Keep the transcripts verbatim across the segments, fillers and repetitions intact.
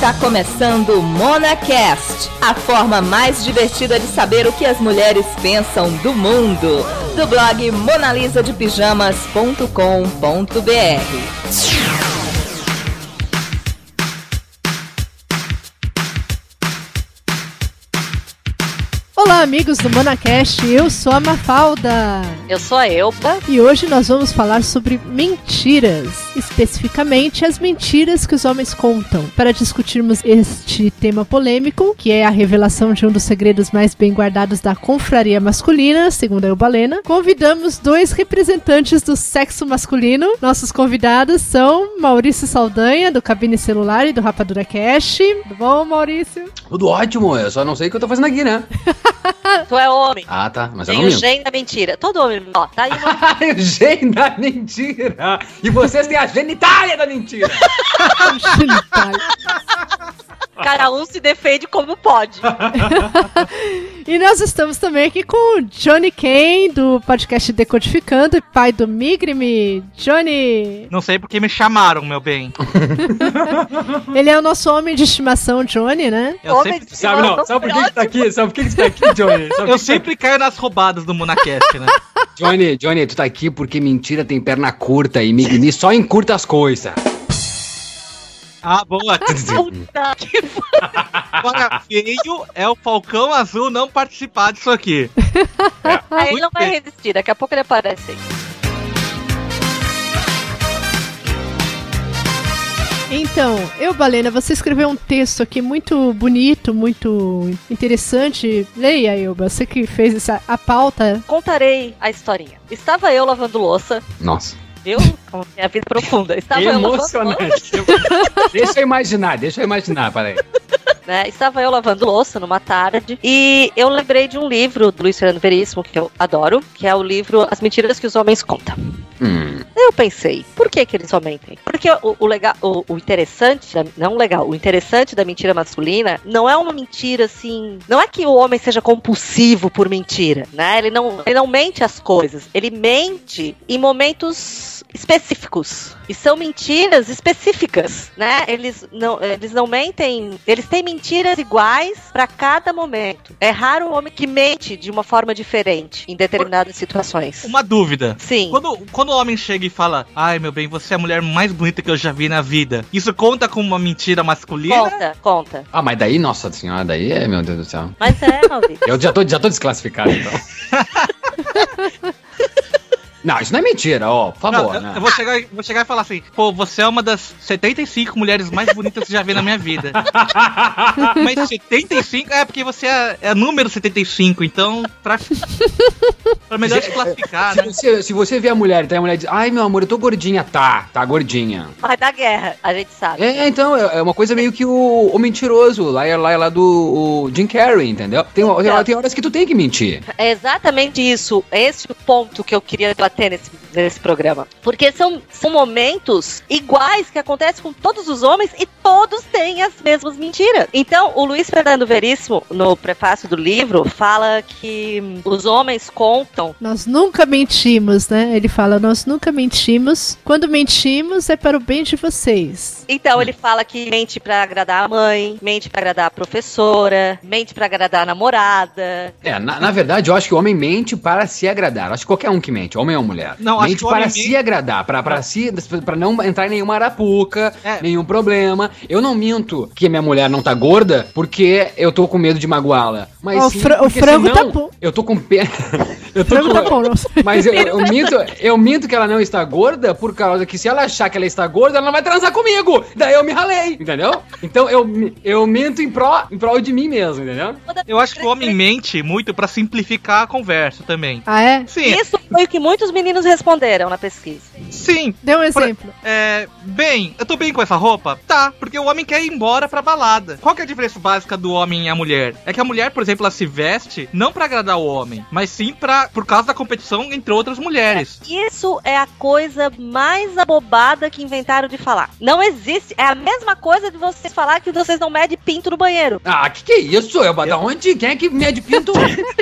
Está começando o MonaCast, a forma mais divertida de saber o que as mulheres pensam do mundo, do blog monalisa de pijamas ponto com ponto b r. Olá, amigos do MonaCast, eu sou a Mafalda. Eu sou a Elba. E hoje nós vamos falar sobre mentiras, especificamente as mentiras que os homens contam. Para discutirmos este tema polêmico, que é a revelação de um dos segredos mais bem guardados da confraria masculina, segundo a Elba Lena, convidamos dois representantes do sexo masculino. Nossos convidados são Maurício Saldanha, do Cabine Celular e do Rapadura Cash. Tudo bom, Maurício? Tudo ótimo, eu só não sei o que eu tô fazendo aqui, né? Tu é homem. Ah, tá, mas eu Tem não o minto. gene da mentira. Todo homem, ó, tá aí uma... O gene da mentira. E vocês têm a genitália da mentira. Cada um se defende como pode. E nós estamos também aqui com o Johnny Kane, do podcast Decodificando, e pai do Migrime. Johnny! Não sei porque me chamaram, meu bem. Ele é o nosso homem de estimação, Johnny, né? Eu Homem sempre, de Sabe, não, sabe por que que tá aqui? Sabe por que que tá aqui, Johnny? Sabe por eu que sempre caio nas roubadas do MonaCast, né? Johnny, Johnny, tu tá aqui porque mentira tem perna curta e mimimi só encurta as coisas. Ah, boa. Puta que Agora, feio é o Falcão Azul não participar disso aqui. Aí ele Muito não vai bem. resistir, daqui a pouco ele aparece aí. Então, eu, Balena, você escreveu um texto aqui muito bonito, muito interessante. Leia, Elba, você que fez essa, a pauta. Contarei a historinha. Estava eu lavando louça, Nossa. viu? Com a vida profunda. Estava eu lavando louça, Emocionante. Deixa eu imaginar, deixa eu imaginar, peraí. né? Estava eu lavando louça numa tarde e eu lembrei de um livro do Luiz Fernando Veríssimo, que eu adoro, que é o livro As Mentiras que os Homens Contam. Hum. Eu pensei, por que que eles só mentem? Porque o, o legal, o, o interessante, da- não legal, o interessante da mentira masculina não é uma mentira assim, não é que o homem seja compulsivo por mentira, né? Ele não, ele não mente as coisas, ele mente em momentos específicos. E são mentiras específicas, né? Eles não, eles não mentem, eles têm mentiras iguais para cada momento. É raro o homem que mente de uma forma diferente em determinadas situações. Uma dúvida. Sim. Quando, quando o homem chega e fala, ai, meu bem, você é a mulher mais bonita que eu já vi na vida, isso conta como uma mentira masculina? Conta, conta. Ah, mas daí, nossa senhora, daí é, meu Deus do céu. Mas é, Maurício. Eu já tô, já tô desclassificado, então. Não, isso não é mentira, ó, por favor, Não, eu, né? eu vou, chegar, vou chegar e falar assim, pô, você é uma das setenta e cinco mulheres mais bonitas que eu já vi na minha vida. Mas setenta e cinco é porque você é, é número setenta e cinco, então pra, pra melhor te classificar, né? Se você, se você vê a mulher, então a mulher diz, ai, meu amor, eu tô gordinha. Tá, tá gordinha. Vai dar guerra, a gente sabe. É, então, é é uma coisa meio que o, o mentiroso, lá é lá, é lá do o Jim Carrey, entendeu? Tem, tem, tem horas que tu tem que mentir. É exatamente isso, esse é o ponto que eu queria bater nesse, nesse programa. Porque são, são momentos iguais que acontecem com todos os homens e todos têm as mesmas mentiras. Então, o Luiz Fernando Veríssimo, no prefácio do livro, fala que hum, os homens contam. Nós nunca mentimos, né? Ele fala, nós nunca mentimos. Quando mentimos é para o bem de vocês. Então, ele fala que mente pra agradar a mãe, mente pra agradar a professora, mente pra agradar a namorada. É, na, na verdade, eu acho que o homem mente para se agradar. Eu acho que qualquer um que mente, homem ou mulher. Não, acho mente que o para homem se mente- agradar, para, para, si, para não entrar em nenhuma arapuca, É. nenhum problema. Eu não minto que a minha mulher não tá gorda porque eu tô com medo de magoá-la. Mas Ó, o sim, fra- o porque frango senão tá bom. Eu tô com pena. Eu O tô frango com... tá bom, não sei. Mas eu, eu minto, eu minto que ela não está gorda por causa que se ela achar que ela está gorda, ela não vai transar comigo. Daí eu me ralei, entendeu? Então eu, eu minto em prol, em prol de mim mesmo, entendeu? Eu acho que o homem mente muito pra simplificar a conversa também. Ah, é? Sim, Isso foi o que muitos meninos responderam na pesquisa. sim. Dê um Por- exemplo. É, bem, eu tô bem com essa roupa? Tá, porque o homem quer ir embora pra balada. Qual que é a diferença básica do homem e a mulher? É que a mulher, por exemplo, ela se veste não pra agradar o homem, mas sim pra, por causa da competição entre outras mulheres. Isso é a coisa mais abobada que inventaram de falar. Não existe. É a mesma coisa de vocês falar que vocês não medem pinto no banheiro. Ah, que que é isso? Eu, da onde? Quem é que mede pinto?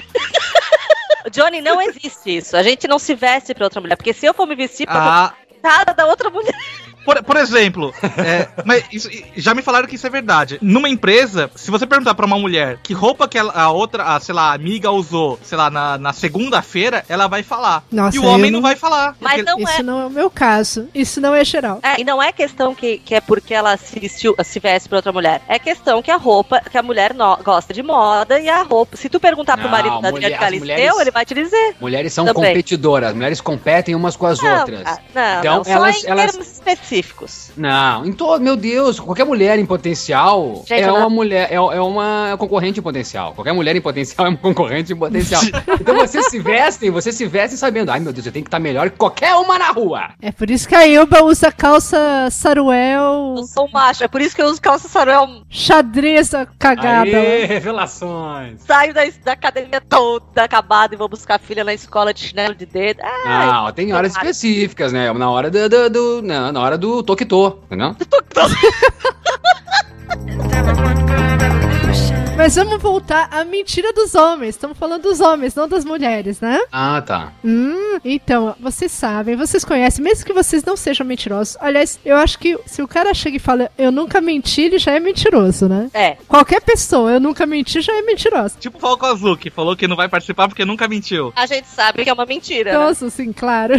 Johnny, não existe isso. A gente não se veste pra outra mulher. Porque se eu for me vestir pra Ah, nada da outra mulher. por, por exemplo, é, mas isso, já me falaram que isso é verdade. Numa empresa, se você perguntar pra uma mulher que roupa que ela, a outra, a, sei lá, a amiga usou, sei lá, na, na segunda-feira, ela vai falar. Nossa, e o homem não... não vai falar. Mas não Isso é. não é o meu caso. Isso não é geral. É, e não é questão que, que é porque ela se, vestiu, se veste pra outra mulher. É questão que a roupa, que a mulher no, gosta de moda e a roupa. Se tu perguntar pro Não, marido da mulher- Adriana as Galisteu, mulheres- ele vai te dizer. Mulheres são Também. competidoras, as mulheres competem umas com as Não, outras. ah, não, Então, não, só elas- em elas- termos específicos. Não, em todo, meu Deus, qualquer mulher em potencial Gente, é eu uma não- mulher, é, é uma concorrente em potencial. Qualquer mulher em potencial é uma concorrente em potencial. Então vocês se vestem, vocês se vestem sabendo, ai meu Deus, eu tenho que estar melhor que qualquer uma na rua. É por isso que a Ilba usa calça saruel, Eu sou macho, é por isso que eu uso calça saruel, xadrez cagada. Aê, revelações. saio da, da academia toda acabada e vou buscar a filha na escola de chinelo de dedo. Ai, Não, tem horas claro. específicas, né? Na hora do, do, do- não, na hora do toquitô, entendeu? Mas vamos voltar à mentira dos homens. Estamos falando dos homens, não das mulheres, né? Ah, tá. Hum, então, vocês sabem, vocês conhecem, mesmo que vocês não sejam mentirosos. Aliás, eu acho que se o cara chega e fala, eu nunca menti, ele já é mentiroso, né? É, Qualquer pessoa, eu nunca menti, já é mentirosa. Tipo o Falco Azul, que falou que não vai participar porque nunca mentiu. a gente sabe que é uma mentira, né? Nossa, sim, claro.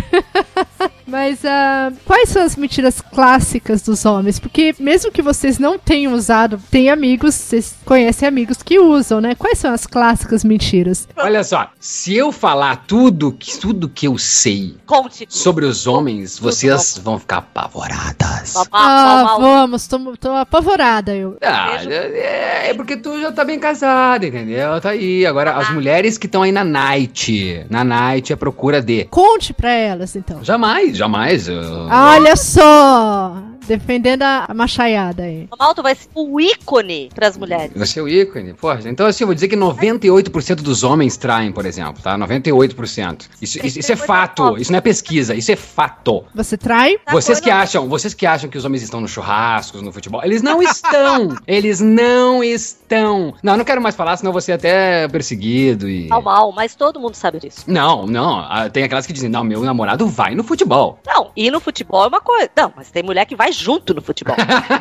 Mas ah, quais são as mentiras clássicas dos homens? Porque mesmo que vocês não tenham usado, tem amigos, vocês conhecem amigos que usam, né? Quais são as clássicas mentiras? Olha só, se eu falar tudo que, tudo que eu sei Conte. sobre os homens, vocês vão ficar apavoradas. Mal, Ah, mal, mal. vamos, tô, tô apavorada eu. Ah, Beijo. é, é porque tu já tá bem casada, entendeu? Tá aí. Agora, as mulheres que estão aí na night, na night, à procura de... Conte pra elas, então. Jamais, jamais. eu- Olha só! Defendendo a, a machaiada aí. Mal, tu vai ser o ícone pras mulheres. Vai ser o ícone. Porra, então assim, eu vou dizer que noventa e oito por cento dos homens traem, por exemplo, tá? noventa e oito por cento. Isso, isso, isso é fato, isso não é pesquisa, isso é fato. Você trai? Tá Vocês que falando- acham, vocês que acham que os homens estão nos churrascos, no futebol, eles não estão. Eles não estão. Não, eu não quero mais falar, senão eu vou ser até perseguido e... Mal, mal, mas todo mundo sabe disso. Não, não. ah, Tem aquelas que dizem, não, meu namorado vai no futebol. Não, ir no futebol é uma coisa. Não, mas tem mulher que vai junto no futebol.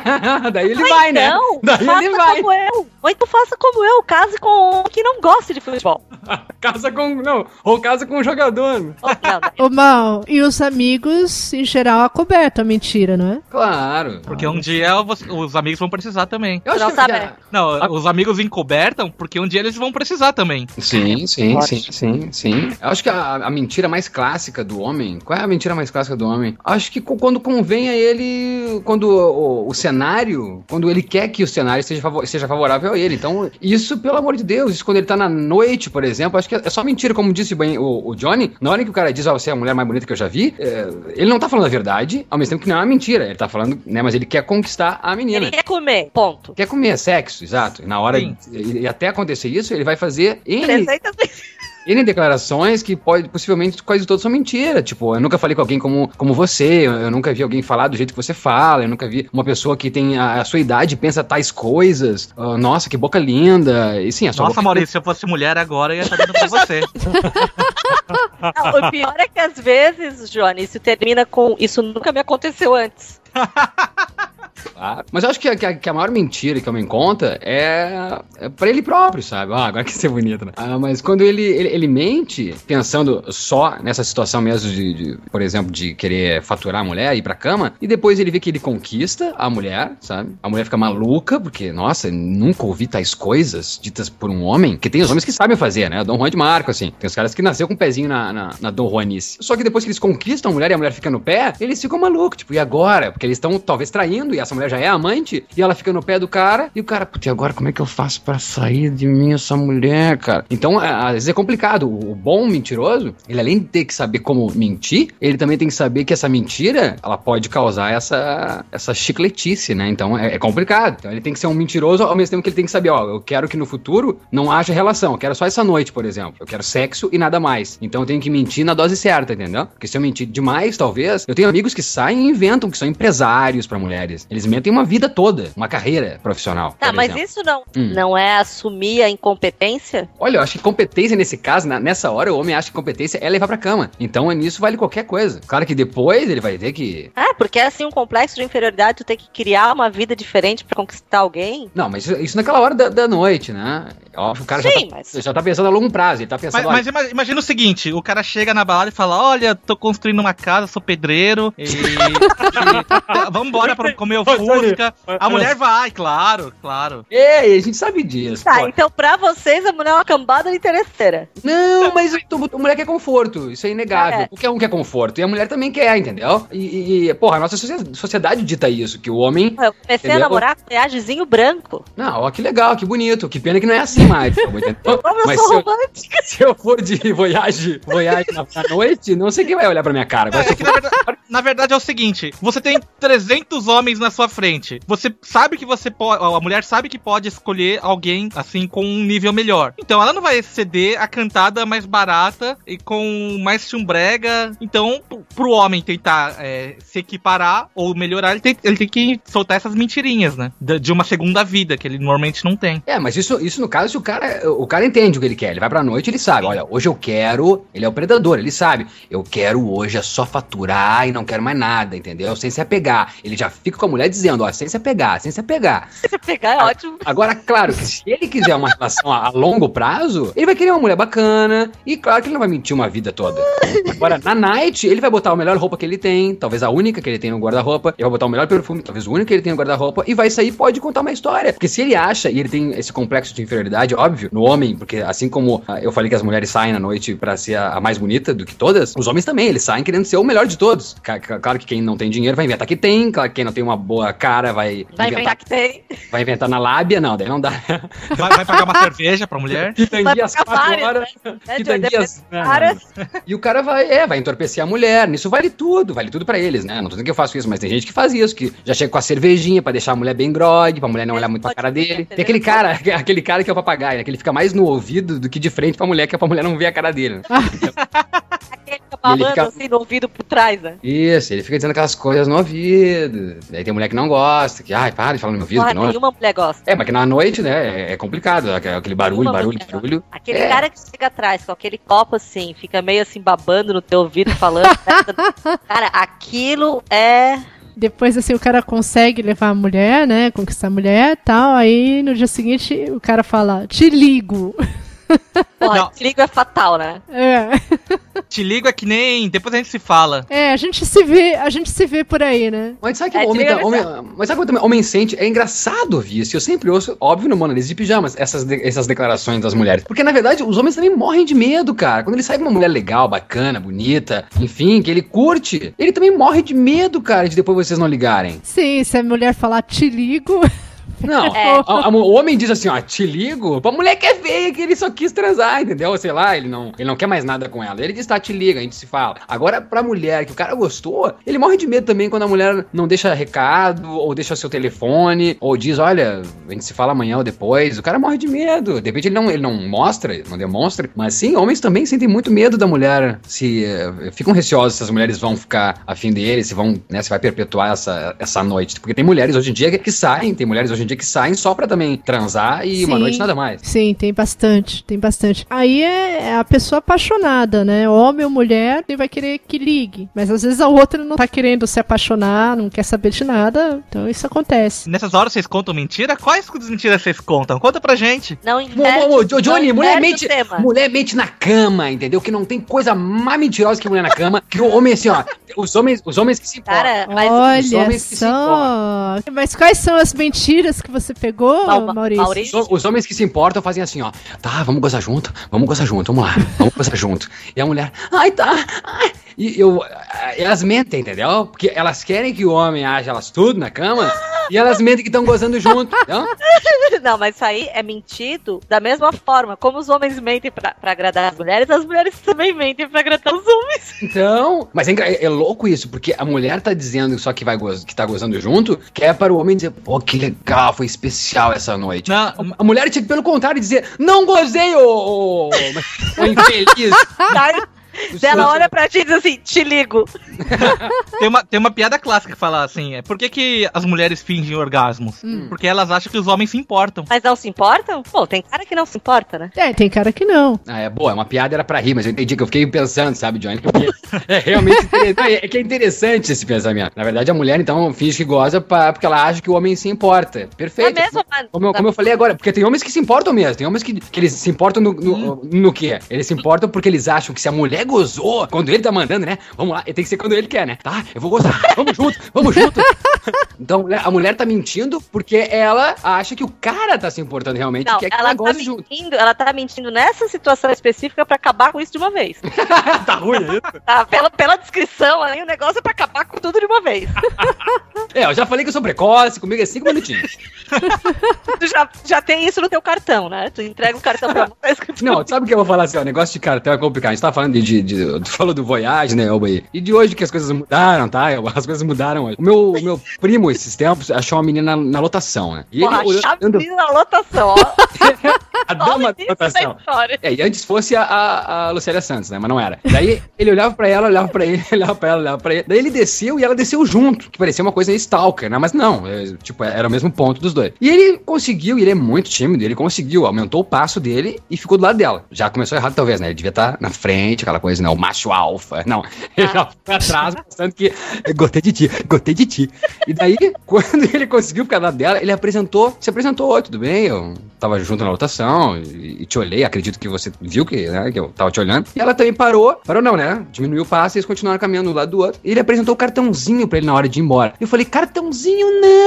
Daí ele Mas vai, né? não, Daí faça ele vai. como eu. Ou então faça como eu, case com um que não goste de futebol. Casa com. Não, ou casa com um jogador. Ou, não, Ô, Mal, e os amigos, em geral, acobertam a mentira, não é? Claro. Porque um dia você- os amigos vão precisar também. Eu acho Não que sabe. já- Não, Ah. os amigos encobertam porque um dia eles vão precisar também. Sim, sim, Pode. sim, sim, sim. Eu acho que a, a mentira mais clássica do homem. Qual é a mentira mais clássica do homem? Acho que co- quando convém a ele. Quando o, o cenário. Quando ele quer que o cenário seja, favo- seja favorável a ele. Então, isso, pelo amor de Deus, isso quando ele tá na noite, por exemplo, acho que é, é só mentira, como disse bem o, o Johnny. Na hora que o cara diz, ó, você é a mulher mais bonita que eu já vi, é, ele não tá falando a verdade, ao mesmo tempo que não é uma mentira. Ele tá falando, né, mas ele quer conquistar a menina. ele quer comer, ponto. Quer comer sexo, exato. E na hora, Sim. e, e até acontecer isso, ele vai fazer N, trezentas vezes. N declarações que pode, possivelmente quase todas são mentira. Tipo, eu nunca falei com alguém como, como você, eu, eu nunca vi alguém falar do jeito que você fala, eu nunca vi uma pessoa que tem a, a sua idade e pensa tais coisas. Ah, nossa, que boca linda. E sim, a sua Nossa, boca... Maurício, se eu fosse mulher agora, eu ia estar dando pra você. Não, o pior é que às vezes, Johnny, isso termina com isso nunca me aconteceu antes. Claro. Mas eu acho que a, que, a, que a maior mentira que o homem conta é, é pra ele próprio, sabe? Ah, agora que ser bonito, né? Ah, mas quando ele, ele, ele mente, pensando só nessa situação mesmo de, de, por exemplo, de querer faturar a mulher, ir pra cama, e depois ele vê que ele conquista a mulher, sabe? A mulher fica maluca, porque, nossa, nunca ouvi tais coisas ditas por um homem, que tem os homens que sabem fazer, né? Dom Juan de Marco, assim. Tem os caras que nasceu com o pezinho na, na, na Dom Juanice. Só que depois que eles conquistam a mulher e a mulher fica no pé, eles ficam malucos, tipo, e agora? Porque eles estão talvez traindo, e essa mulher já é amante, e ela fica no pé do cara, e o cara, putz, e agora como é que eu faço pra sair de mim essa mulher, cara? Então, é, às vezes é complicado. O, o bom mentiroso, ele além de ter que saber como mentir, ele também tem que saber que essa mentira, ela pode causar essa, essa chicletice, né? Então, é, é complicado. Então, ele tem que ser um mentiroso, ao mesmo tempo que ele tem que saber, ó, eu quero que no futuro não haja relação, eu quero só essa noite, por exemplo. Eu quero sexo e nada mais. Então, eu tenho que mentir na dose certa, entendeu? Porque se eu mentir demais, talvez, eu tenho amigos que saem e inventam, que são empresários pra mulheres. Eles menina tem uma vida toda, uma carreira profissional. Tá, mas exemplo. isso não, hum. não é assumir a incompetência? Olha, eu acho que competência nesse caso, na, nessa hora, o homem acha que competência é levar pra cama. Então, nisso vale qualquer coisa. Claro que depois ele vai ter que... Ah, porque é assim um complexo de inferioridade, tu tem que criar uma vida diferente pra conquistar alguém? Não, mas isso, isso naquela hora da, da noite, né? Óbvio, o cara Sim, já, tá, mas... já tá pensando a longo prazo, ele tá pensando... Mas, mas imagina o seguinte, o cara chega na balada e fala, olha, tô construindo uma casa, sou pedreiro, e... e vamos embora pra comer o Fusca. A mulher vai, claro, claro. É, a gente sabe disso. Tá, pô. Então pra vocês a mulher é uma cambada de interesseira. Não, mas a mulher quer conforto, isso é inegável. É. Qualquer um quer conforto, e a mulher também quer, entendeu? E, e porra, a nossa sociedade dita isso, que o homem... Eu comecei entendeu? a namorar com viagemzinho branco. Não, ó, que legal, que bonito, que pena que não é assim mais. Entendeu? Como eu mas sou romântica. Eu, se eu for de voyage, voyage na, na noite, não sei quem vai olhar pra minha cara. É, é que, na, verdade, na verdade é o seguinte, você tem trezentos homens na sua frente, você sabe que você pode, a mulher sabe que pode escolher alguém, assim, com um nível melhor. Então ela não vai ceder a cantada mais barata e com mais chumbrega. Então, pro homem tentar é, se equiparar ou melhorar, ele tem, ele tem que soltar essas mentirinhas, né? De, de uma segunda vida, que ele normalmente não tem. É, mas isso, isso no caso, se o cara, o cara entende o que ele quer, ele vai pra noite, ele sabe, olha, hoje eu quero, ele é o predador, ele sabe, eu quero hoje é só faturar e não quero mais nada, entendeu? Sem se apegar. Ele já fica com a mulher dizendo, ó, sem se apegar, sem se apegar. Sem se apegar é a, ótimo. Agora, claro, que se ele quiser uma relação a, a longo prazo, ele vai querer uma mulher bacana e claro que ele não vai mentir uma vida toda. Agora, na night, ele vai botar a melhor roupa que ele tem, talvez a única que ele tem no guarda-roupa, ele vai botar o melhor perfume, talvez o único que ele tem no guarda-roupa e vai sair, pode contar uma história. Porque se ele acha, e ele tem esse complexo de inferioridade, óbvio, no homem, porque assim como eu falei que as mulheres saem na noite pra ser a, a mais bonita do que todas, os homens também, eles saem querendo ser o melhor de todos. Claro que quem não tem dinheiro vai inventar que tem, claro que quem não tem uma boa cara vai... Vai inventar, inventar que tem. Vai inventar na lábia, não, daí não dá. Vai, vai pagar uma cerveja pra mulher. Pitanguias quatro horas. Pitanguias... E o cara vai, é, vai entorpecer a mulher, nisso vale tudo, vale tudo pra eles, né? Não tô dizendo que eu faço isso, mas tem gente que faz isso, que já chega com a cervejinha pra deixar a mulher bem grog, pra mulher não olhar muito pra cara dele. Tem aquele cara, aquele cara que é o papagaio, né? Que ele fica mais no ouvido do que de frente pra mulher, que é pra mulher não ver a cara dele. Né? Aquele que falando fica... assim no ouvido por trás, né? Isso, ele fica dizendo aquelas coisas no ouvido. Daí tem mulher que não gosta, que, ai, para de falar no meu ouvido. Ah, nenhuma mulher gosta. É, mas que na noite, né, é complicado, aquele barulho, nenhuma barulho, barulho. Aquele é. cara que chega atrás, com aquele copo assim, fica meio assim babando no teu ouvido, falando. Cara, aquilo é... Depois, assim, o cara consegue levar a mulher, né? Conquistar a mulher e tal. Aí, no dia seguinte, o cara fala, te ligo. Porra, te ligo é fatal, né? É. Te ligo é que nem... Depois a gente se fala. É, a gente se vê, a gente se vê por aí, né? Mas sabe que é, homem, tá, homem, mas sabe que homem sente? É engraçado ouvir isso. Eu sempre ouço, óbvio, no Mona Lisa de Pijamas, essas, de, essas declarações das mulheres. Porque, na verdade, os homens também morrem de medo, cara. Quando ele sai com uma mulher legal, bacana, bonita, enfim, que ele curte, ele também morre de medo, cara, de depois vocês não ligarem. Sim, se a mulher falar te ligo... Não, é. a, a, o homem diz assim, ó, te ligo, pra mulher que é feia, que ele só quis transar, entendeu? Sei lá, ele não, ele não quer mais nada com ela. Ele diz, tá, te liga, a gente se fala. Agora, pra mulher que o cara gostou, ele morre de medo também quando a mulher não deixa recado, ou deixa seu telefone, ou diz, olha, a gente se fala amanhã ou depois. O cara morre de medo. De repente ele não, ele não mostra, não demonstra, mas sim, homens também sentem muito medo da mulher, se uh, ficam receosos se as mulheres vão ficar afim dele, se vão, né, se vai perpetuar essa, essa noite. Porque tem mulheres hoje em dia que saem, tem mulheres hoje em dia que saem só pra também transar e sim, uma noite nada mais. Sim, tem bastante, tem bastante. Aí é a pessoa apaixonada, né? Homem ou mulher, ele vai querer que ligue. Mas às vezes a outra não tá querendo se apaixonar, não quer saber de nada. Então isso acontece. Nessas horas vocês contam mentira? Quais mentiras vocês contam? Conta pra gente. Não inverte, Johnny, não mulher, mente, mulher mente na cama, entendeu? Que não tem coisa mais mentirosa que mulher na cama. Que o homem, assim, ó, os homens, os homens que se importam. Cara, mas olha os homens que só. Se mas quais são as mentiras que você pegou, Mal, Maurício? Maurício? Os, os homens que se importam fazem assim, ó. Tá, vamos gozar junto, vamos gozar junto, vamos lá, vamos gozar junto. E a mulher, ai, tá, ai. E eu, elas mentem, entendeu? Porque elas querem que o homem ache elas tudo na cama e elas mentem que estão gozando junto, entendeu? Não, mas isso aí é mentido da mesma forma. Como os homens mentem pra, pra agradar as mulheres, as mulheres também mentem pra agradar os homens. Então, mas é, é louco isso, porque a mulher tá dizendo só que, vai goz, que tá gozando junto, que é para o homem dizer, pô, que legal, foi especial essa noite. Não, a mulher tinha que, pelo contrário, dizer, não gozei, ô, ô, ô infeliz. Ela olha pra ti e diz assim, te ligo. Tem uma, tem uma piada clássica que fala assim, é, por que, que as mulheres fingem orgasmos? Hum. Porque elas acham que os homens se importam. Mas não se importam? Pô, tem cara que não se importa, né? É, tem cara que não. Ah, é boa, uma piada era pra rir, mas eu entendi que eu fiquei pensando, sabe, Johnny? Porque é realmente interessante, é que é interessante esse pensamento. Na verdade, a mulher, então, finge que goza pra, porque ela acha que o homem se importa. Perfeito. É mesmo, como, eu, como eu falei agora, porque tem homens que se importam mesmo, tem homens que, que eles se importam no, no, hum. no quê? Eles se importam porque eles acham que se a mulher gozou, quando ele tá mandando, né? Vamos lá, tem que ser quando ele quer, né? Tá, eu vou gozar, vamos junto, vamos junto. Então, a mulher tá mentindo porque ela acha que o cara tá se importando realmente, não, quer que ela, ela goze tá junto. Mentindo, ela tá mentindo nessa situação específica pra acabar com isso de uma vez. Tá ruim isso? Tá, pela, pela descrição aí, o negócio é pra acabar com tudo de uma vez. É, eu já falei que eu sou precoce, comigo é cinco minutinhos. Tu já, já tem isso no teu cartão, né? Tu entrega o cartão pra você. Não, sabe o que eu vou falar assim, ó, o negócio de cartão é complicado. A gente tá falando de, de, de tu falou do Voyage, né, Elba? E de hoje que as coisas mudaram, tá? As coisas mudaram hoje. O meu, o meu primo, esses tempos, achou uma menina na, na lotação, né? E Porra, ele achou a menina na lotação, ó. A dama da lotação. É, e antes fosse a, a, a Lucélia Santos, né? Mas não era. Daí ele olhava pra ela, olhava pra ele, olhava pra ela, olhava pra ele. Daí ele desceu e ela desceu junto, que parecia uma coisa stalker, né? Mas não, é, tipo, era o mesmo ponto dos dois. E ele conseguiu, e ele é muito tímido, ele conseguiu, aumentou o passo dele e ficou do lado dela. Já começou errado talvez, né? Ele devia estar na frente, aquela coisa, né? O macho alfa. Não, ele já foi atrás, pensando que gostei de ti, gostei de ti. E daí, quando ele conseguiu ficar do lado dela, ele apresentou, se apresentou, oi, tudo bem? Eu tava junto na lotação e, e te olhei, acredito que você viu que, né, que eu tava te olhando. E ela também parou, parou não, né? Diminuiu o passo e eles continuaram caminhando um lado do outro. E ele apresentou o cartãozinho pra ele na hora de ir embora. Eu falei, cartãozinho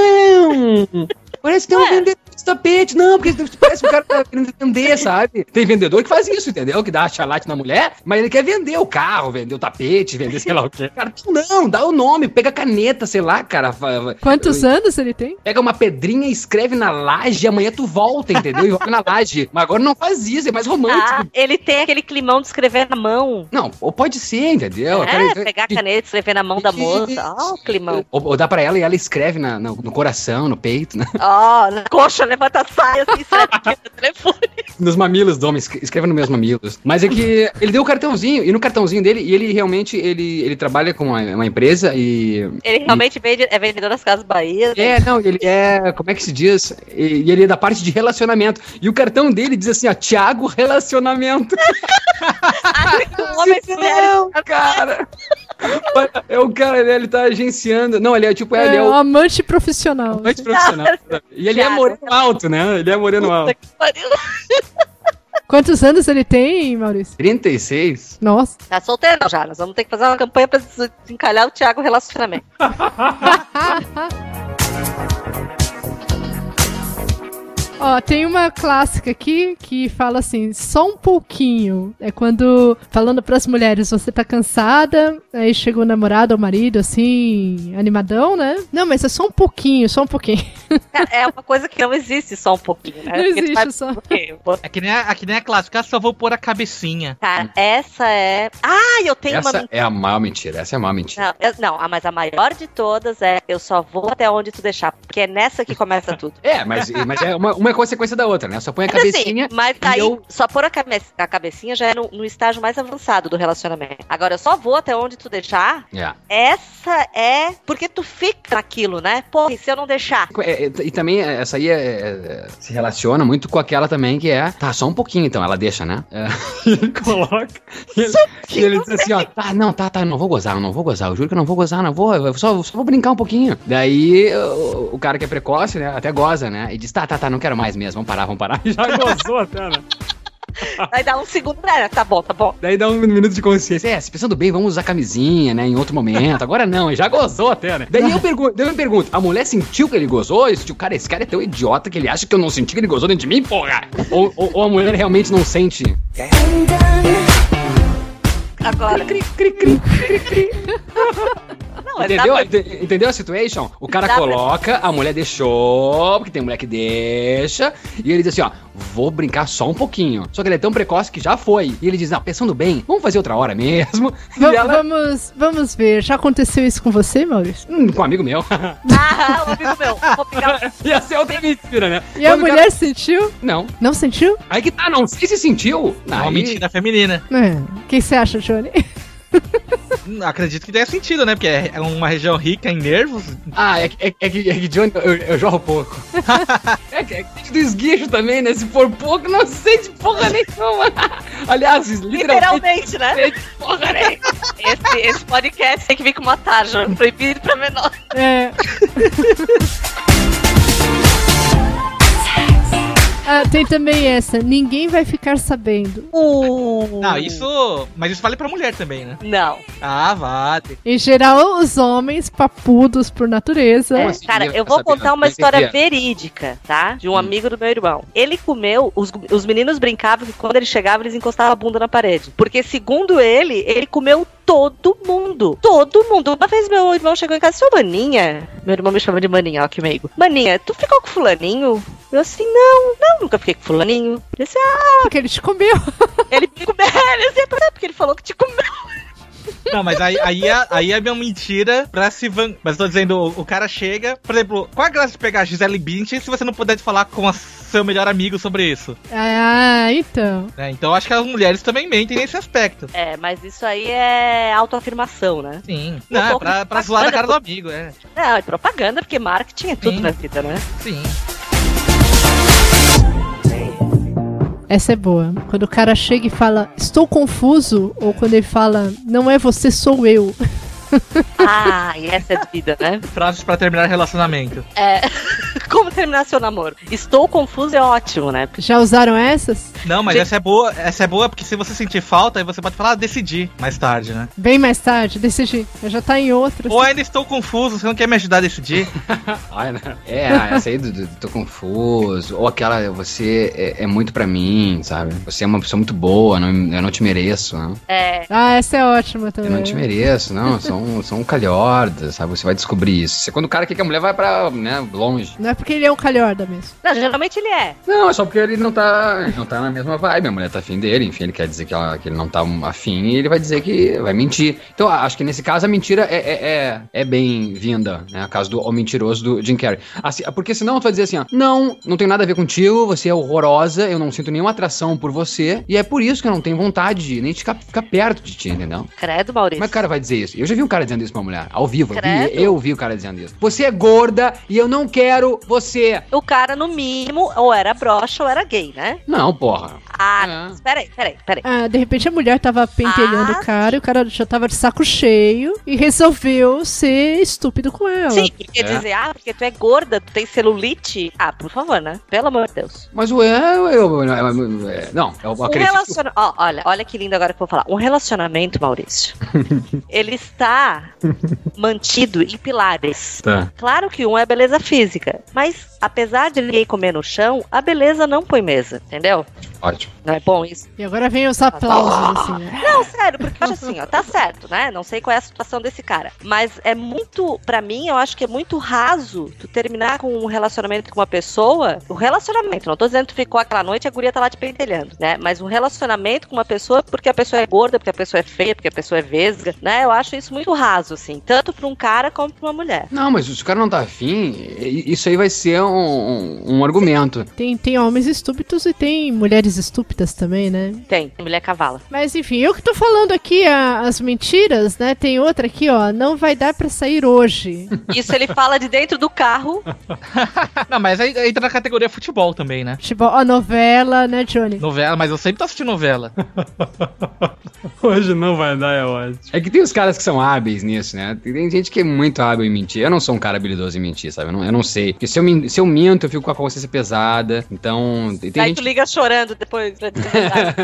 não! Parece que tem um vendedor de tapete. Não, porque parece que o cara tá querendo vender, sabe? Tem vendedor que faz isso, entendeu? Que dá a chalate na mulher, mas ele quer vender o carro, vender o tapete, vender sei lá o quê. Cara, não, dá o nome, pega a caneta, sei lá, cara. Quantos anos ele tem? Pega uma pedrinha e escreve na laje, amanhã tu volta, entendeu? E volta na laje. Mas agora não faz isso, é mais romântico. Ah, ele tem aquele climão de escrever na mão. Não, ou pode ser, entendeu? É, cara, pegar a caneta e escrever na mão da moça. Ó, oh, o climão. Ou, ou dá pra ela e ela escreve na, no, no coração, no peito, né? Ó, oh, na coxa, levanta a saia assim, escreve aqui no telefone. Nos mamilos do homem, escreve nos meus mamilos. Mas é que ele deu o cartãozinho, e no cartãozinho dele, e ele realmente, ele, ele trabalha com uma, uma empresa e... Ele realmente e, vende, é vendedor nas Casas Bahia. É, não, ele é, como é que se diz? E, e ele é da parte de relacionamento. E o cartão dele diz assim, ó, Thiago Relacionamento. Um homem sério. Cara... É o cara, ele tá agenciando. Não, ele é tipo. É, ele é o o amante profissional. Amante profissional. E ele é moreno alto, né? Ele é moreno alto. Quantos anos ele tem, Maurício? trinta e seis. Nossa. Tá solteiro já. Nós vamos ter que fazer uma campanha pra desencalhar o Thiago Relacionamento. Ó, tem uma clássica aqui que fala assim, só um pouquinho. É quando, falando pras mulheres, você tá cansada, aí chega o namorado ou o marido, assim, animadão, né? Não, mas é só um pouquinho, só um pouquinho. É, é uma coisa que não existe só um pouquinho, né? Não existe vai... só. É que, nem a, é que nem a clássica, só vou pôr a cabecinha. Cara, essa é... Ah, eu tenho essa uma... Essa é a maior mentira, essa é a maior mentira. Não, eu, não, mas a maior de todas é eu só vou até onde tu deixar, porque é nessa que começa tudo. É, mas, mas é uma, uma consequência da outra, né? Só põe a mas cabecinha. Assim, mas aí, eu... só pôr a, cabe a cabecinha já é no, no estágio mais avançado do relacionamento. Agora, eu só vou até onde tu deixar. Yeah. Essa é. Porque tu fica naquilo, né? Pô, e se eu não deixar? É, e também, essa aí é, é, se relaciona muito com aquela também que é. Tá, só um pouquinho então, ela deixa, né? É, ele coloca. E ele, e ele diz assim, ó. Tá, não, tá, tá, não vou gozar, não vou gozar. Eu juro que eu não vou gozar, não vou. Eu só, só vou brincar um pouquinho. Daí, o, o cara que é precoce, né? Até goza, né? E diz, tá, tá, tá, não quero mais mesmo. Vamos parar, vamos parar. E já gozou até, né? Aí dá um segundo, né? Tá bom, tá bom. Daí dá um minuto de consciência. É, se pensando bem, vamos usar camisinha, né? Em outro momento. Agora não, já gozou até, né? Daí eu pergunto, daí eu me pergunto, a mulher sentiu que ele gozou? Eu senti, cara, esse cara é tão idiota que ele acha que eu não senti que ele gozou dentro de mim, porra! Ou, ou, ou a mulher realmente não sente? Agora. Cri, cri, cri, cri, cri. Não, Entendeu? exatamente. Ent- Entendeu a situation? O cara Exatamente. coloca, a mulher deixou, porque tem mulher que deixa, e ele diz assim, ó, vou brincar só um pouquinho. Só que ele é tão precoce que já foi. E ele diz, não, pensando bem, vamos fazer outra hora mesmo. Va- E ela, vamos, vamos ver. Já aconteceu isso com você, Maurício? hum, com um amigo meu. Ah, um amigo meu. Vou pegar... Ia ser outra mentira, né? E a Quando o mulher sentiu? cara- Não. Não sentiu? Aí que tá, não sei se sentiu. É uma Aí- mentira feminina. É. O que você acha, Johnny? Hum, Acredito que tenha sentido, né? Porque é é uma região rica em nervos. Ah, é, que- é, é, que, é que Johnny, eu, eu jorro pouco. é, que, é que do esguicho também, né? Se for pouco, não sei de porra nenhuma. Aliás, literalmente. Literalmente, né? sei de porra nenhuma. Esse, esse podcast tem que vir com uma tarja. Proibido pra menor. É. Ah, tem também essa. Ninguém vai ficar sabendo. Uh. Não, isso. Mas isso vale pra mulher também, né? Não. Ah, vale. Em geral, os homens papudos por natureza. Como assim? Cara, Ninguém eu vai vou saber, contar não uma história entendi. verídica, tá? De um amigo do meu irmão. Ele comeu, os, os meninos brincavam que quando ele chegava, eles encostavam a bunda na parede. Porque, segundo ele, ele comeu todo mundo. Todo mundo. Uma vez meu irmão chegou em casa e disse, ô Maninha. Meu irmão me chama de Maninha, ó, que meigo. Maninha, tu ficou com fulaninho? Eu assim, não, não, nunca fiquei com fulaninho. Ele disse, ah, Porque ele te comeu. ele me comeu. Ele disse, "É, porque ele falou que te comeu. Não, mas aí, aí, é, aí é minha mentira pra se van... Mas tô dizendo, o, o cara chega... Por exemplo, qual a graça de pegar a Gisele Bündchen se você não puder falar com a, seu melhor amigo sobre isso? Ah, então. Né? Então acho que as mulheres também mentem nesse aspecto. É, mas isso aí é autoafirmação, né? Sim. Um Não, é pouco pra, de pra zoar na cara do propaganda. amigo, é. Não, é propaganda, porque marketing é tudo Sim. na vida, né? Sim. Essa é boa. Quando o cara chega e fala, estou confuso, ou quando ele fala, não é você, sou eu. Ah, e essa é de vida, né? Frases pra terminar relacionamento. É. Como terminar seu namoro? Estou confuso é ótimo, né? Já usaram essas? Não, mas Gente- essa é boa, essa é boa porque se você sentir falta, aí você pode falar, ah, decidi, mais tarde, né? Bem mais tarde, decidi. Eu já tá em outra. Ou ainda estou confuso, você não quer me ajudar a decidir? Ai, né? É, essa aí do, do tô confuso. Ou aquela, você é, é muito pra mim, sabe? Você é uma pessoa muito boa, não, eu não te mereço, né? É. Ah, essa é ótima Eu também. não te mereço, não, eu sou um, sou um calhorda, sabe? Você vai descobrir isso. Isso é quando o cara quer que a mulher vai pra, né, longe. Não é porque ele é um calhorda mesmo. Não, geralmente ele é. Não, é só porque ele não tá, não tá na mesma vibe. A mulher tá afim dele, enfim, ele quer dizer que, ela, que ele não tá afim e ele vai dizer que vai mentir. Então, acho que nesse caso a mentira é, é, é, é bem-vinda, né? O caso do O Mentiroso do Jim Carrey. Assim, porque senão tu vai dizer assim, ó, não, não tenho nada a ver contigo, você é horrorosa, eu não sinto nenhuma atração por você e é por isso que eu não tenho vontade de nem de ficar, ficar perto de ti, entendeu? Credo, Maurício. Como é que o cara vai dizer isso? Eu já vi um cara dizendo isso pra uma mulher, ao vivo, eu Credo. vi, eu vi o cara dizendo isso. Você é gorda e eu não quero você. O cara, no mínimo, ou era broxa ou era gay, né? Não, porra. Ah, É. peraí, peraí, peraí. Ah, de repente a mulher tava pentelhando Ah, o cara e o cara já tava de saco cheio e resolveu ser estúpido com ela. Sim, porque É. dizer, ah, porque tu é gorda, tu tem celulite. Ah, por favor, né? Pelo amor de Deus. Mas o é, eu, eu, eu- é, não, eu Um acredito. relaciona... Ó, olha, olha que lindo agora que eu vou falar. Um relacionamento, Maurício, ele está mantido em pilares. Tá. Claro que um é beleza física, mas apesar de ninguém comer no chão, a beleza não põe mesa, entendeu? Ótimo. Não é bom isso? E agora vem os aplausos, assim, né? Não, sério, porque eu acho assim, ó, tá certo, né? Não sei qual é a situação desse cara, mas é muito, pra mim, eu acho que é muito raso tu terminar com um relacionamento com uma pessoa, o relacionamento, não tô dizendo que tu ficou aquela noite e a guria tá lá te pentelhando, né? Mas um relacionamento com uma pessoa porque a pessoa é gorda, porque a pessoa é feia, porque a pessoa é vesga, né? Eu acho isso muito raso, assim, tanto pra um cara como pra uma mulher. Não, mas se o cara não tá afim, i- isso aí vai ser um, um, um argumento. Tem, tem homens estúpidos e tem mulheres estúpidas também, né? Tem, tem mulher cavala. Mas enfim, eu que tô falando aqui a- as mentiras, né? Tem outra aqui, ó. Não vai dar pra sair hoje. Isso ele fala de dentro do carro. Não, mas aí aí entra na categoria futebol também, né? Tipo, a novela, né, Johnny? Novela, mas eu sempre tô assistindo novela. Hoje não vai dar, é ótimo. É que tem os caras que são hábeis nisso, né? Tem gente que é muito hábil em mentir. Eu não sou um cara habilidoso em mentir, sabe? Eu não, eu não sei. Porque se eu, min- se eu minto, eu fico com a consciência pesada. Então, tem Aí gente tu liga chorando, depois pra dizer verdade.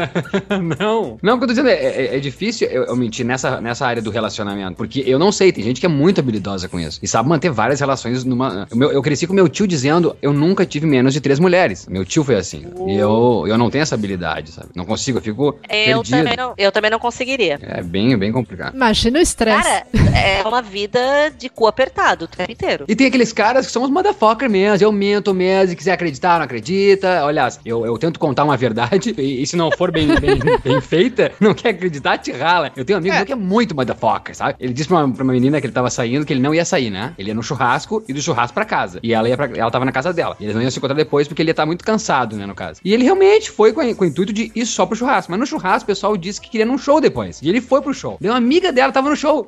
Não. Não, o que eu tô dizendo é, é, é difícil eu, eu mentir nessa, nessa área do relacionamento. Porque eu não sei, tem gente que é muito habilidosa com isso. E sabe manter várias relações numa... Eu, eu cresci com meu tio dizendo, eu nunca tive menos de três mulheres. Meu tio foi assim. Uh. E eu, eu não tenho essa habilidade, sabe? Não consigo, eu fico eu perdido. Também não, eu também não conseguiria. É bem, bem complicado. Imagina o estresse. Cara, é uma vida de cu apertado o tempo inteiro. E tem aqueles caras que são os motherfucker mesmo. Eu minto mesmo, se quiser acreditar, não acredita. Olha, eu, eu tento contar uma verdade e, e se não for bem, bem, bem feita, não quer acreditar, te rala. Eu tenho um amigo é. meu que é muito motherfucker, sabe? Ele disse pra uma, pra uma menina que ele tava saindo que ele não ia sair, né? Ele ia no churrasco e do churrasco pra casa. E ela ia pra, ela tava na casa dela. E eles não iam se encontrar depois porque ele ia estar muito cansado, né, no caso. E ele realmente foi com, a, com o intuito de ir só pro churrasco. Mas no churrasco o pessoal disse que queria num show depois. E ele foi pro show. Daí uma amiga dela tava no show.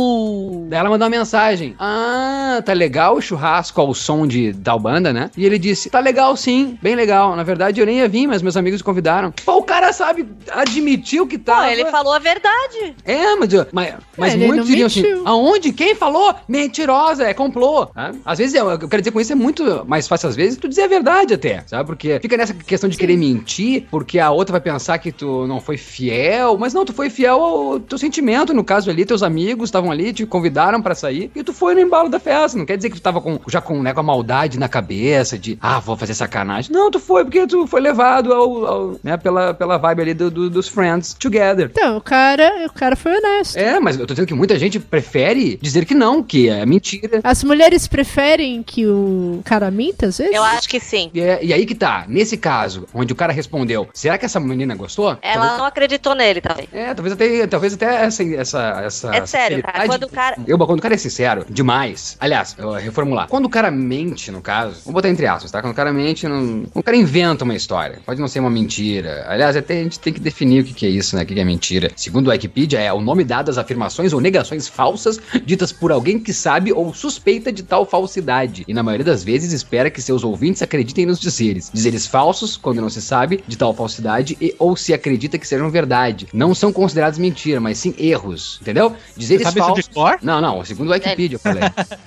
Uh! Daí ela mandou uma mensagem. Ah, tá legal o churrasco ao som de tal banda, né? E ele disse, tá legal sim, bem legal. Na verdade eu nem ia vir, mas meus amigos me convidaram. Pô, o cara, sabe, admitiu que tava... Pô, ele falou a verdade. É, mas, mas, mas é, muitos diriam assim, aonde? Quem falou? Mentirosa, é complô. Sabe? Às vezes, eu, eu quero dizer com isso, é muito mais fácil às vezes tu dizer a verdade até, sabe? Porque fica nessa questão de Sim. querer mentir, porque a outra vai pensar que tu não foi fiel, mas não, tu foi fiel ao teu sentimento, no caso ali, teus amigos estavam ali, te convidaram pra sair, e tu foi no embalo da festa. Não quer dizer que tu tava com, já com, né, com a maldade na cabeça, de, ah, vou fazer sacanagem. Não, tu foi porque tu foi levado ao, ao né, pela, pela vibe ali do, do, dos friends together. Então, o cara, o cara foi honesto. É, mas eu tô dizendo que muita gente prefere dizer que não, que é mentira. As mulheres preferem que o cara minta, às vezes? Eu acho que sim. E, é, e aí que tá, nesse caso, onde o cara respondeu, será que essa menina gostou? Ela talvez... não acreditou nele também. É, talvez até, talvez até essa, essa, essa... É sério, cara, quando o cara... Eu, quando o cara é sincero, demais. Aliás, eu vou reformular. Quando o cara mente, no caso, vou botar entre aspas, tá? Quando o cara mente, não... quando o cara inventa uma história, pode não ser uma mentira. Aliás, até a gente tem que definir o que, que é isso, né? O que, que é mentira. Segundo o Wikipedia, é o nome dado às afirmações ou negações falsas ditas por alguém que sabe ou suspeita de tal falsidade. E na maioria das vezes espera que seus ouvintes acreditem nos dizeres. Dizeres falsos, quando não se sabe de tal falsidade e ou se acredita que sejam verdade. Não são considerados mentira, mas sim erros. Entendeu? Dizeres Você sabe falsos... isso de cor? Não, não. Segundo o Wikipedia, eu falei.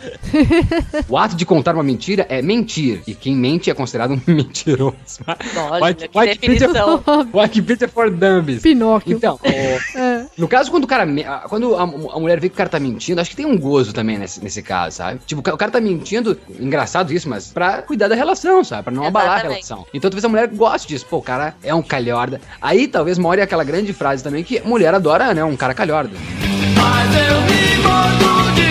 O ato de contar uma mentira é mentir. E quem mente é considerado um mentiroso. Lógico, que definição. Wikipedia for dummies. Pinóquio. Então, o, é. no caso, quando o cara... Quando a, a mulher vê que o cara tá mentindo, acho que tem um gozo também nesse, nesse caso, sabe? Tipo, o cara tá mentindo, engraçado isso, mas pra cuidar da relação, sabe? Pra não Exatamente. abalar a relação. Então, talvez a mulher goste disso. Pô, o cara é um calhorda. Aí, talvez, more aquela grande frase também que mulher adora, né? Um cara calhorda. Mas eu me mordo de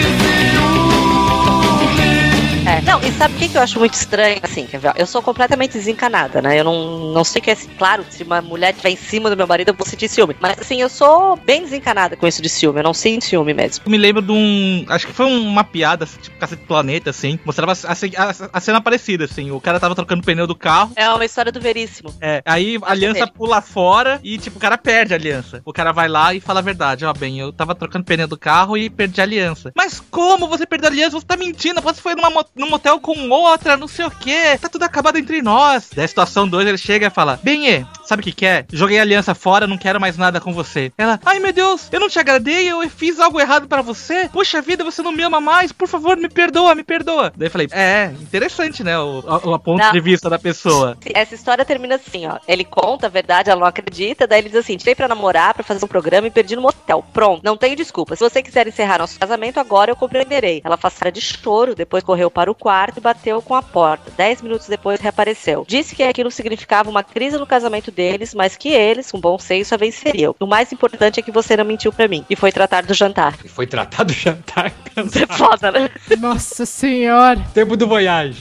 É, não, e sabe o que, que eu acho muito estranho? Assim, quer ver? Eu sou completamente desencanada, né? Eu não, não sei o que é assim. Claro, se uma mulher estiver em cima do meu marido, eu vou sentir ciúme. Mas, assim, eu sou bem desencanada com isso de ciúme. Eu não sinto ciúme mesmo. Eu me lembro de um... Acho que foi uma piada, assim, tipo Cacete Planeta, assim. Mostrava a, a, a cena parecida, assim. O cara tava trocando o pneu do carro. É uma história do Veríssimo. É, aí a aliança dele. Pula fora e, tipo, o cara perde a aliança. O cara vai lá e fala a verdade. Ó, bem, eu tava trocando o pneu do carro e perdi a aliança. Mas como você perdeu a aliança? Você tá mentindo. Você foi numa, num motel com outra, não sei o que, tá tudo acabado entre nós. Da situação dois, ele chega e fala, Benê, sabe o que que é? Joguei a aliança fora, não quero mais nada com você. Ela, ai meu Deus, eu não te agradei, eu fiz algo errado pra você. Puxa vida, você não me ama mais, por favor, me perdoa, me perdoa. Daí eu falei, é, interessante, né, o, o, o ponto não. de vista da pessoa. Essa história termina assim, ó, ele conta a verdade, ela não acredita, daí ele diz assim, tirei pra namorar, pra fazer um programa e perdi no motel. Pronto, não tenho desculpa. Se você quiser encerrar nosso casamento, agora eu compreenderei. Ela faz cara de choro, depois correu para o quarto e bateu com a porta. Dez minutos depois reapareceu. Disse que aquilo significava uma crise no casamento deles, mas que eles, com bom senso, a venceriam. O mais importante é que você não mentiu pra mim. E foi tratar do jantar. E foi tratar do jantar? Isso é foda, né? Nossa senhora. Tempo do voyage.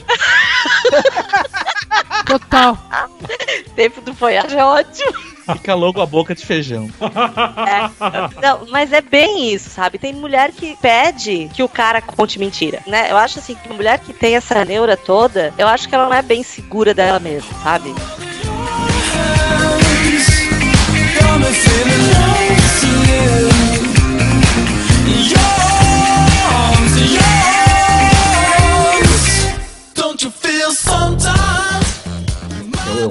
Total. Tempo do voyage é ótimo. Fica logo a boca de feijão. É, não, mas é bem isso, sabe? Tem mulher que pede que o cara conte mentira, né? Eu acho assim, que uma mulher que tem essa neura toda, eu acho que ela não é bem segura dela mesma, sabe? Eu, eu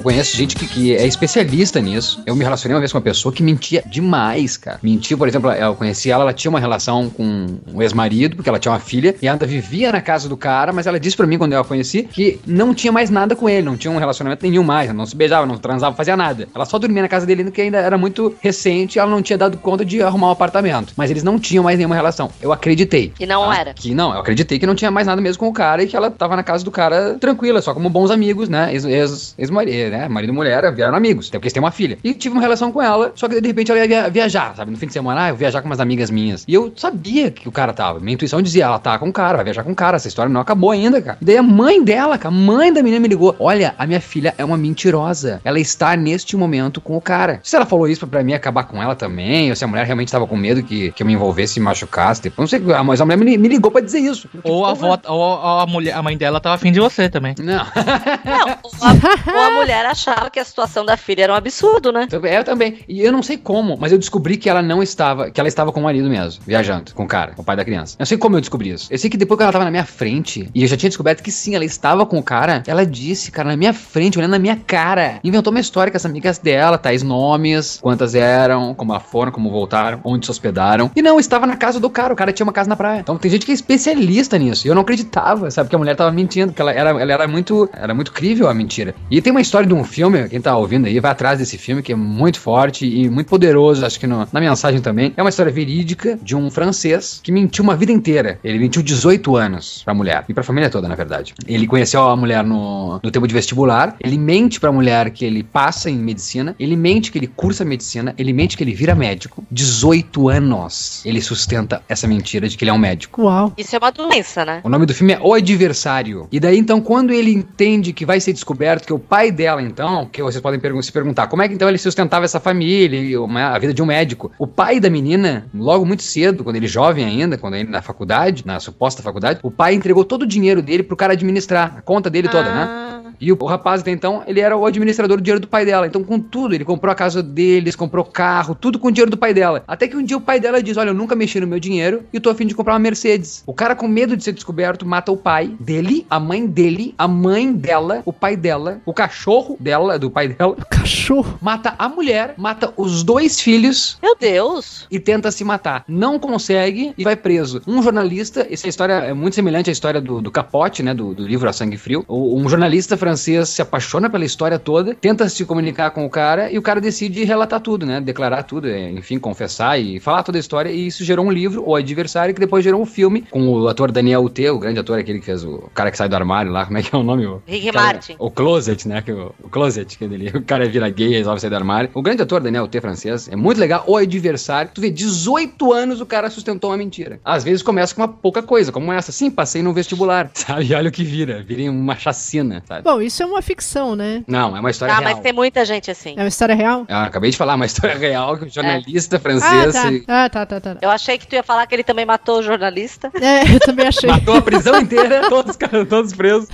conheço gente que, que é especialista nisso. Eu me relacionei uma vez com uma pessoa que mentia demais, cara. Mentia, por exemplo, eu conheci ela, ela tinha uma relação com um ex-marido, porque ela tinha uma filha, e ela vivia na casa do cara, mas ela disse pra mim, quando eu a conheci, que não tinha mais nada com ele, não tinha um relacionamento nenhum mais, não se beijava, não transava, fazia nada. Ela só dormia na casa dele, que ainda era muito recente, e ela não tinha dado conta de arrumar um apartamento. Mas eles não tinham mais nenhuma relação. Eu acreditei. E não tá? era. Que não, eu acreditei que não tinha mais nada mesmo com o cara e que ela tava na casa do cara tranquila, só como bons amigos, né? Ex, ex, marido, né? Marido e mulher vieram amigos, até porque eles têm uma filha. E tive uma relação com ela, só que de repente ela ia via viajar, sabe? No fim de semana, ah, eu vou viajar com umas amigas minhas. E eu sabia que o cara tava. Minha intuição dizia, ela tá com o cara, vai viajar com o cara. Essa história não acabou ainda, cara. E daí a mãe dela, cara, a mãe da menina me ligou. Olha, a minha filha é uma mentirosa. Ela está neste momento com o cara. Se ela falou isso pra mim acabar com ela também, ou se a mulher realmente tava com medo que, que eu me envolvesse e machucasse, tipo, não sei, mas a mulher me, me ligou pra dizer isso. Ou a, avó, ou a, mulher, a mãe dela tava afim de você também. Não. Não, ou a, ou a mulher achava que a situação da filha era um absurdo, né? Eu também. E eu não sei como, mas eu descobri que ela não estava, que ela estava com o marido mesmo, viajando, com o cara, com o pai da criança. Eu não sei como eu descobri isso. Eu sei que depois que ela tava na minha frente, e eu já tinha descoberto que sim, ela estava com o cara, ela disse, cara, na minha frente, olhando na minha cara, inventou uma história com as amigas dela, tais nomes, quantas eram, como elas foram, como voltaram, onde se hospedaram. E não, estava na casa do cara, o cara tinha uma casa na praia. Então tem gente que é especialista nisso, e eu não acreditava, sabe, que a mulher tava mentindo, porque ela era, ela era muito, era muito crível a mentira. E tem uma história de um filme, quem tá ouvindo aí, vai atrás desse filme, que é muito forte e muito poderoso, acho que no, na mensagem também. É uma história verídica de um francês que mentiu uma vida inteira. Ele mentiu dezoito anos pra mulher, e pra família toda, na verdade. Ele conheceu a mulher no, no tempo de vestibular, ele mente pra mulher que ele passa em medicina, ele mente que ele cursa medicina, ele mente que ele vira médico. dezoito anos ele sustenta essa mentira de que ele é um médico. Uau. Isso é uma doença, né? O nome do filme é O Adversário. E daí, então, quando ele entende que vai ser descoberto que o pai dela, então, que vocês podem pergun- se perguntar, como é que então ele sustentava essa família e uma, a vida de um médico? O pai da menina, logo muito cedo, quando ele jovem ainda, quando ele na faculdade, na suposta faculdade, o pai entregou todo o dinheiro dele pro cara administrar, a conta dele toda, Ah. né? E o, o rapaz até então, ele era o administrador do dinheiro do pai dela. Então, com tudo, ele comprou a casa deles, comprou carro, tudo com o dinheiro do pai dela. Até que um dia o pai dela diz, olha, eu nunca mexi no meu dinheiro e tô a fim de comprar uma Mercedes. O cara, com medo de ser descoberto, mata o pai dele, a mãe dele, a mãe dela, o pai dela, o cachorro dela, do pai dela. O cachorro. Mata a mulher, mata os dois filhos Meu Deus. e tenta se matar. Não consegue e vai preso. Um jornalista, essa história é muito semelhante à história do, do Capote, né, do, do livro A Sangue Frio. O, um jornalista francês se apaixona pela história toda, tenta se comunicar com o cara e o cara decide relatar tudo, né, declarar tudo, enfim, confessar e falar toda a história, e isso gerou um livro, O Adversário, que depois gerou um filme com o ator Daniel Uté, o grande ator, aquele que fez o cara que sai do armário lá, como é que é o nome? O, Rick cara, Martin. O Closet, né, que o, o Closet, que ele, o cara vira gay e resolve sair do armário. O grande ator Daniel Uté, francês, é muito legal. O Adversário, tu vê, dezoito anos o cara sustentou uma mentira. Às vezes começa com uma pouca coisa, como essa, sim, passei no vestibular, sabe, e olha o que vira, vira uma chacina, sabe. Bom, isso é uma ficção, né? Não, é uma história Ah, real. mas tem muita gente assim. É uma história real? Ah, acabei de falar, uma história real que um jornalista francês Ah, tá. e- Ah, tá, tá, tá. Eu achei que tu ia falar que ele também matou o jornalista. É, eu também achei. matou a prisão inteira, todos, todos presos.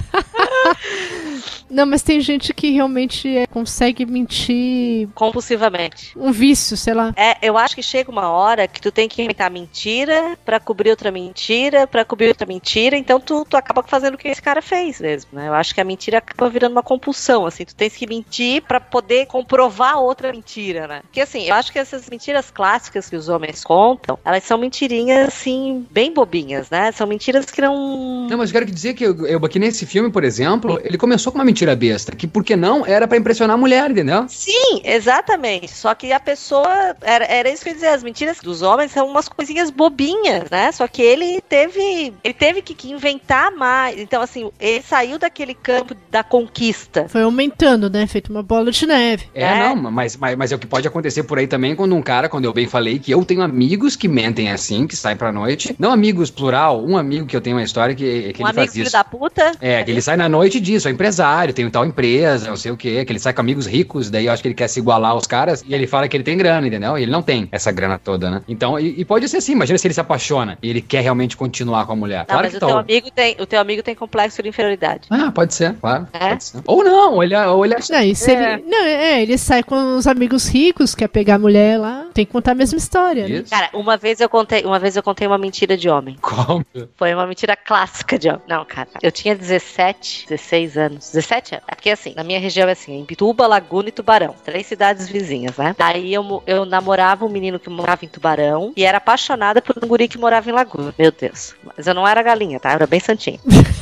Não, mas tem gente que realmente é, consegue mentir Compulsivamente. um vício, sei lá. É, eu acho que chega uma hora que tu tem que inventar mentira pra cobrir outra mentira, pra cobrir outra mentira, então tu, tu acaba fazendo o que esse cara fez mesmo, né? Eu acho que a mentira acaba virando uma compulsão, assim, tu tens que mentir pra poder comprovar outra mentira, né? Porque assim, eu acho que essas mentiras clássicas que os homens contam, elas são mentirinhas, assim, bem bobinhas, né? São mentiras que não... Não, mas eu quero dizer que, eu, eu, que nesse filme, por exemplo, ele começou com uma mentira besta, que por que não era pra impressionar a mulher, entendeu? Sim, exatamente. Só que a pessoa. Era, era isso que eu ia dizer. As mentiras dos homens são umas coisinhas bobinhas, né? Só que ele teve. Ele teve que, que inventar mais. Então, assim, ele saiu daquele campo da conquista. Foi aumentando, né? Feito uma bola de neve. É, É. não, mas, mas, mas é o que pode acontecer por aí também quando um cara, quando eu bem falei, que eu tenho amigos que mentem assim, que saem pra noite. Não amigos, plural, um amigo que eu tenho uma história que, que Um ele amigo faz filho isso. da puta. É, que ele sai na noite e diz, sou empresário, tenho tal empresa, não sei o quê, que ele sai com amigos ricos, daí eu acho que ele quer se igualar aos caras, e ele fala que ele tem grana, entendeu? E ele não tem essa grana toda, né? Então, e, e pode ser assim, imagina se ele se apaixona e ele quer realmente continuar com a mulher. Não, Claro mas que o tá. teu, amigo tem, o teu amigo tem complexo de inferioridade. Ah, pode ser, claro. É? Pode ser. Ou não, ou ele, ou ele acha... Não, e se É. ele, não, é, ele sai com os amigos ricos, quer pegar a mulher lá, tem que contar a mesma história, né? Isso. Cara, uma vez eu contei, uma vez eu contei uma mentira de homem. Como? Foi uma mentira clássica de homem. Não, cara, eu tinha dezessete, dezesseis anos. dezessete dezessete anos. Porque assim, na minha região é assim, em Bituba, Laguna e Tubarão. Três cidades vizinhas, né? Aí eu, eu namorava um menino que morava em Tubarão e era apaixonada por um guri que morava em Laguna. Meu Deus. Mas eu não era galinha, tá? Eu era bem santinho.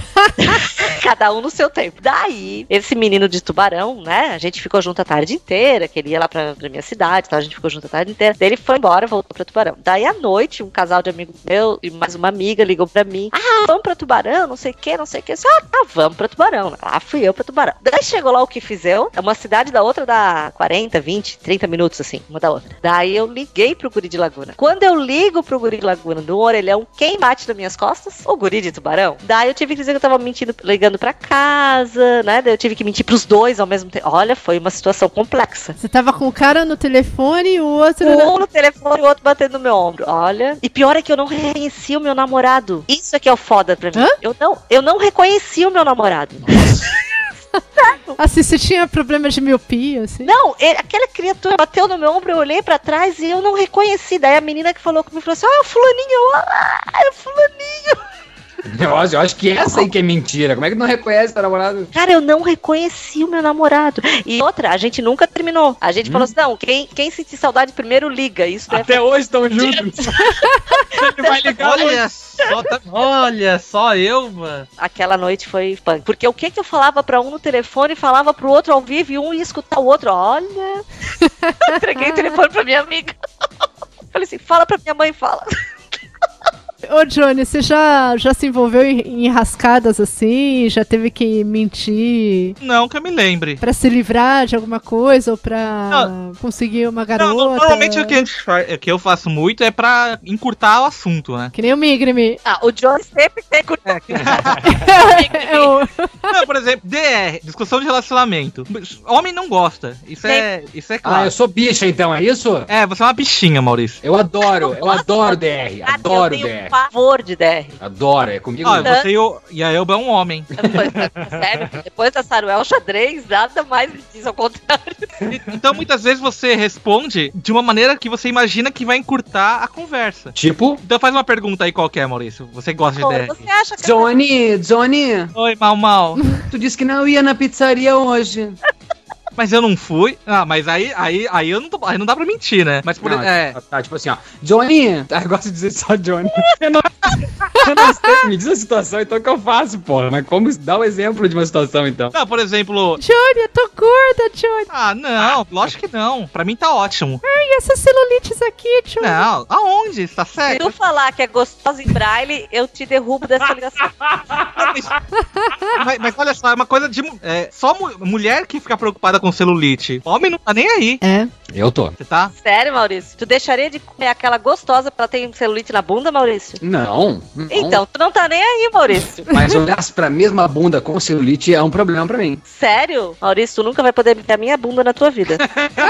Cada um no seu tempo. Daí, esse menino de Tubarão, né? A gente ficou junto a tarde inteira, que ele ia lá pra, pra minha cidade, então a gente ficou junto a tarde inteira. Daí ele foi embora, voltou pra Tubarão. Daí à noite, um casal de amigo meu e mais uma amiga ligou pra mim. Ah, vamos pra Tubarão, não sei o que, não sei o que. Ah, tá, vamos pra Tubarão. Lá fui eu pra Tubarão. Daí chegou lá o que fiz eu. É uma cidade da outra dá quarenta, vinte, trinta minutos, assim, uma da outra. Daí eu liguei pro guri de Laguna. Quando eu ligo pro guri de Laguna no orelhão, quem bate nas minhas costas? O guri de Tubarão. Daí eu tive que dizer que eu tava mentindo, ligando pra casa, né? Daí eu tive que mentir pros dois ao mesmo tempo. Olha, foi uma situação complexa. Você tava com o cara no telefone e o outro... Um no telefone e o outro batendo no meu ombro. Olha. E pior é que eu não reconheci o meu namorado. Isso é que é o foda pra mim. Hã? Eu não, eu não reconheci o meu namorado. Assim, você tinha problema de miopia, assim? Não, ele, aquela criatura bateu no meu ombro, eu olhei pra trás e eu não reconheci. Daí a menina que falou comigo falou assim: ah, é o fulaninho, ah, é o fulaninho. Eu acho, eu acho que essa aí que é mentira. Como é que não reconhece teu namorado? Cara, eu não reconheci o meu namorado. E outra, a gente nunca terminou. A gente hum. falou assim, não, quem, quem sentir saudade primeiro liga. Isso Até deve... hoje estão juntos. Ele vai ligar. Olha só, tá... Olha só eu, mano. Aquela noite foi punk. Porque o que que eu falava pra um no telefone, falava pro outro ao vivo e um ia escutar o outro. Olha. Entreguei o telefone pra minha amiga. Falei assim, fala pra minha mãe, fala. Ô, Johnny, você já, já se envolveu em, em enrascadas assim? Já teve que mentir? Não, que eu me lembre. Pra se livrar de alguma coisa ou pra não. conseguir uma garota? Não, normalmente o que, a gente faz, o que eu faço muito é pra encurtar o assunto, né? Que nem o Migrime. Ah, o Johnny sempre tem encurtar. É, eu... Não, por exemplo, D R, discussão de relacionamento. Homem não gosta. Isso é, isso é claro. Ah, eu sou bicha então, é isso? É, você é uma bichinha, Maurício. Eu adoro, eu adoro D R. Adoro D R. Pavor de D R. Adoro, é comigo. Ah, você e, o, e a Elba é um homem. Depois, sério, depois da Saruel xadrez, nada mais me diz ao contrário. Então muitas vezes você responde de uma maneira que você imagina que vai encurtar a conversa. Tipo? Então faz uma pergunta aí qualquer, Maurício. Você gosta de D R? Você acha que Johnny, Johnny. Oi, mal, mal. Tu disse que não ia na pizzaria hoje. Mas eu não fui. Ah, mas aí, aí, aí, eu não tô, aí não dá pra mentir, né? Mas por não, é. Tá, tipo assim, ó. Johnny! Ah, eu gosto de dizer só Johnny. Eu não, eu não sei, me diz a situação, então o que eu faço, porra? Mas como dá um exemplo de uma situação, então? Não, por exemplo. Johnny, eu tô gorda, Johnny. Ah, não, lógico que não. Pra mim tá ótimo. Ai, essas celulites aqui, Johnny. Não, aonde? Tá certo? Se tu falar que é gostosa em braille, eu te derrubo dessa ligação. mas, mas, mas olha só, é uma coisa de. É, só mu- mulher que fica preocupada com celulite. Homem não tá nem aí. É. Eu tô. Você tá? Sério, Maurício? Tu deixaria de comer aquela gostosa pra ter celulite na bunda, Maurício? Não. não. Então, tu não tá nem aí, Maurício. Mas olhar pra mesma bunda com celulite é um problema pra mim. Sério? Maurício, tu nunca vai poder ver a minha bunda na tua vida.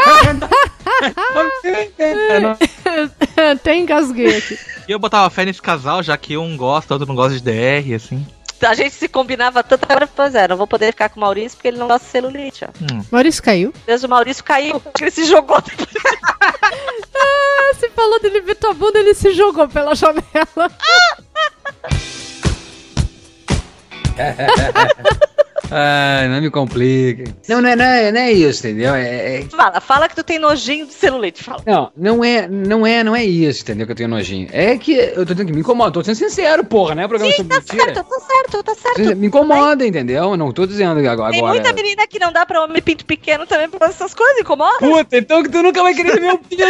Até engasguei aqui. E eu botava fé nesse casal, já que um gosta, outro não gosta de D R, assim. A gente se combinava tanto, agora, pois é, não vou poder ficar com o Maurício porque ele não gosta de celulite, ó. Hum. Maurício caiu? Deus, o Maurício caiu, ele se jogou. Ah, você falou dele ver tua bunda, ele se jogou pela janela. Ah, não me complica. Não, não é, não é, não é isso, entendeu? É, é... Fala, fala que tu tem nojinho de celulite, fala. Não, não é, não é, não é isso, entendeu? Que eu tenho nojinho. É que eu tô tendo que me incomoda, tô sendo sincero, porra, né? Programa Sim, sobre tá mentira. certo, tá certo, tá certo. Me incomoda, entendeu? Eu não tô dizendo agora. Tem muita menina que não dá pra homem pinto pequeno também por essas coisas, incomoda? Puta, então que tu nunca vai querer ver meu pinto.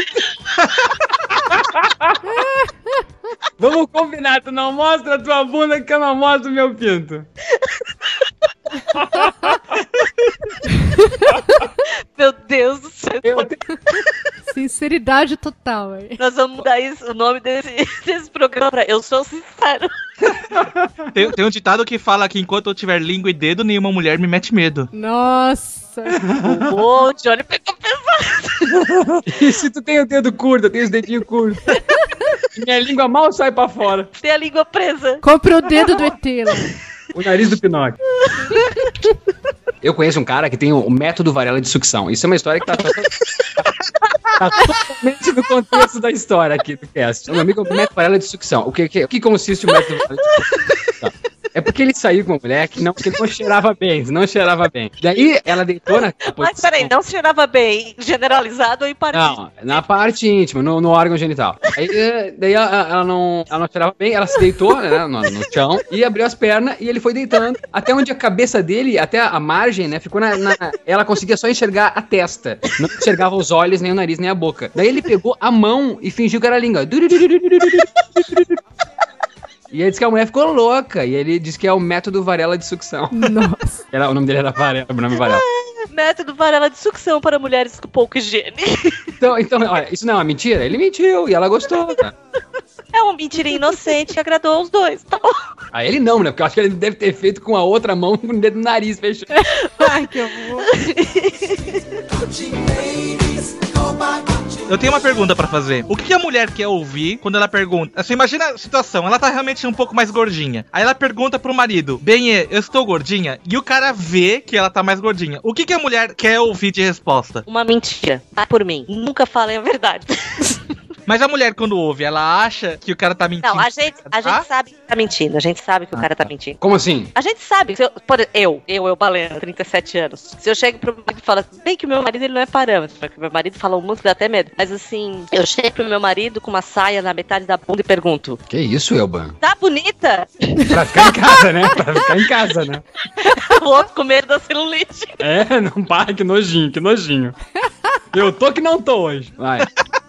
Vamos combinar, tu não mostra a tua bunda que eu não mostro o meu pinto. Meu Deus do céu. Eu... Sinceridade total, aí. Nós vamos mudar isso, o nome desse, desse programa pra Eu Sou Sincero. Tem, tem um ditado que fala que enquanto eu tiver língua e dedo, nenhuma mulher me mete medo. Nossa. Ô, oh, Johnny pegou pesado. E se tu tem o dedo curto, eu tenho os dedinhos curtos. Minha língua mal sai pra fora. Tem a língua presa. Compre o dedo do E T lá. O nariz do Pinóquio. Eu conheço um cara que tem o método Varela de sucção. Isso é uma história que tá, tá totalmente no contexto da história aqui do cast. É um amigo, o método Varela de sucção. O que, que, o que consiste o método Varela de sucção? É porque ele saiu com uma mulher que não, que não cheirava bem, não cheirava bem. Daí ela deitou na posição... Mas peraí, não se cheirava bem, generalizado ou em parte? Não, na parte íntima, no, no órgão genital. Aí, daí ela, ela, não, ela não cheirava bem, ela se deitou, né, no, no chão e abriu as pernas e ele foi deitando até onde a cabeça dele, até a margem, né, ficou na, na... Ela conseguia só enxergar a testa, não enxergava os olhos, nem o nariz, nem a boca. Daí ele pegou a mão e fingiu que era a língua. E ele disse que a mulher ficou louca. E ele disse que é o método Varela de sucção. Nossa. Era, o nome dele era Varela, o nome Varela. Método Varela de sucção para mulheres com pouca higiene. Então, então, olha, isso não é uma mentira? Ele mentiu e ela gostou. Tá? É uma mentira inocente que agradou os dois, tá bom? A ele não, né? Porque eu acho que ele deve ter feito com a outra mão com o dedo no nariz fechado. Ai, que horror. Eu tenho uma pergunta pra fazer. O que a mulher quer ouvir quando ela pergunta? Você imagina a situação, ela tá realmente um pouco mais gordinha. Aí ela pergunta pro marido, bem, eu estou gordinha? E o cara vê que ela tá mais gordinha. O que, que a mulher quer ouvir de resposta? Uma mentira. Tá por mim. Nunca falei a verdade. Mas a mulher, quando ouve, ela acha que o cara tá mentindo. Não, a gente, a gente Ah? sabe que tá mentindo. A gente sabe que o cara tá mentindo. Como assim? A gente sabe. Se eu, por, eu, eu, eu, Balena, trinta e sete anos. Se eu chego pro marido e falo, bem que o meu marido ele não é parâmetro, porque meu marido fala um muito, dá até medo. Mas assim, eu chego pro meu marido com uma saia na metade da bunda e pergunto, Que isso, Elba? tá bonita? Pra ficar em casa, né? Pra ficar em casa, né? O outro com medo da celulite. É, não para, que nojinho, que nojinho. Eu tô que não tô hoje. Vai.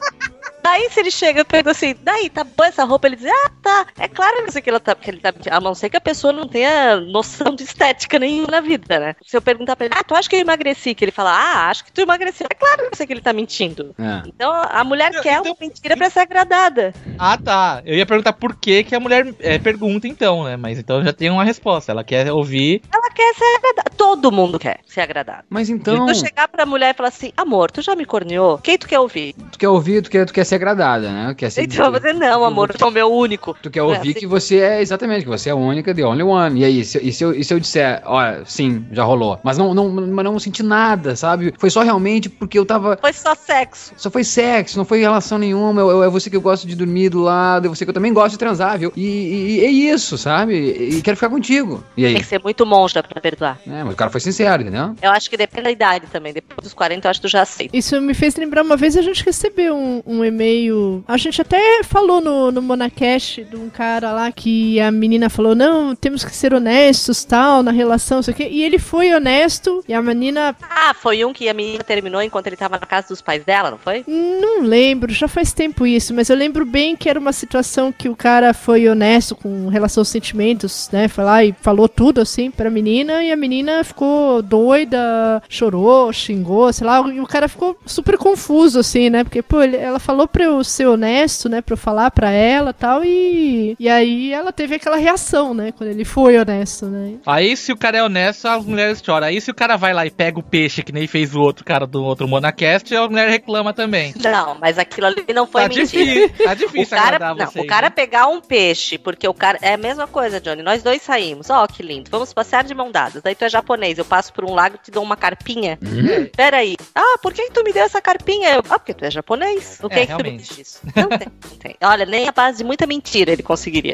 Daí se ele chega e pergunta assim, daí, tá boa essa roupa? Ele diz, ah, tá. É claro que, ela tá, que ele tá mentindo. A não ser que a pessoa não tenha noção de estética nenhuma na vida, né? Se eu perguntar pra ele, ah, tu acha que eu emagreci? Que ele fala, ah, acho que tu emagreceu. É claro que eu sei que ele tá mentindo. É. Então a mulher Então- quer uma mentira pra ser agradada. Ah, tá. Eu ia perguntar por que que a mulher é, pergunta, então, né? Mas então já tem uma resposta. Ela quer ouvir. Ela quer ser agradada. Todo mundo quer ser agradado. Mas então, Se eu chegar pra mulher e falar assim, amor, tu já me corneou? Quem tu quer ouvir? tu quer ouvir, tu quer, tu quer ser agradada, né? Quer ser, Então eu vou dizer, não, amor, tu é o meu único. Tu quer ouvir É, que você é, exatamente, que você é a única, the only one. E aí, se, e se, eu, e se eu disser, olha, sim, já rolou. Mas não, não, mas não senti nada, sabe? Foi só realmente porque eu tava... Foi só sexo. Só foi sexo, não foi relação nenhuma. Eu, eu, é você que eu gosto de dormir do lado, é você que eu também gosto de transar, viu? E, e, e é isso, sabe? E, e quero ficar contigo. E aí? Tem que ser muito monja pra perdoar. É, mas o cara foi sincero, entendeu? Eu acho que depende da idade também. Depois dos quarenta, eu acho que tu já aceita. Isso me fez lembrar uma vez a gente recebeu um, um e-mail. A gente até falou no, no Monacast de um cara lá que a menina falou: não, temos que ser honestos, tal, na relação, isso aqui. E ele foi honesto e a menina. Ah, foi um que a menina terminou enquanto ele tava na casa dos pais dela, não foi? Não lembro, já faz tempo isso, mas eu lembro bem que era uma situação que o cara foi honesto com relação aos sentimentos, né? Foi lá e falou tudo assim pra menina e a menina ficou doida, chorou, xingou, sei lá, e o cara ficou super confuso assim, né? Porque, pô, ele, ela falou pra eu ser honesto, né? Pra eu falar pra ela e tal, e, e aí ela teve aquela reação, né? Quando ele foi honesto, né? Aí se o cara é honesto, as mulheres choram. Aí se o cara vai lá e pega o peixe, que nem fez o outro cara do outro Monacast, a mulher reclama também. Não, mas aquilo ali não foi Tá mentira. difícil, tá O difícil cara, agradar não, vocês, o cara né? pegar um peixe, porque o cara. É a mesma coisa, Johnny. Nós dois saímos. Ó, que lindo. Vamos passear de mão dadas. Daí tu é japonês. Eu passo por um lago e te dou uma carpinha. Hum? Peraí. Ah, por que, que tu me deu essa carpinha? Eu, ah, porque tu é japonês. O que É, é que tu me realmente. disse? Não tem, não tem. Olha, nem a base de muita mentira ele conseguiria.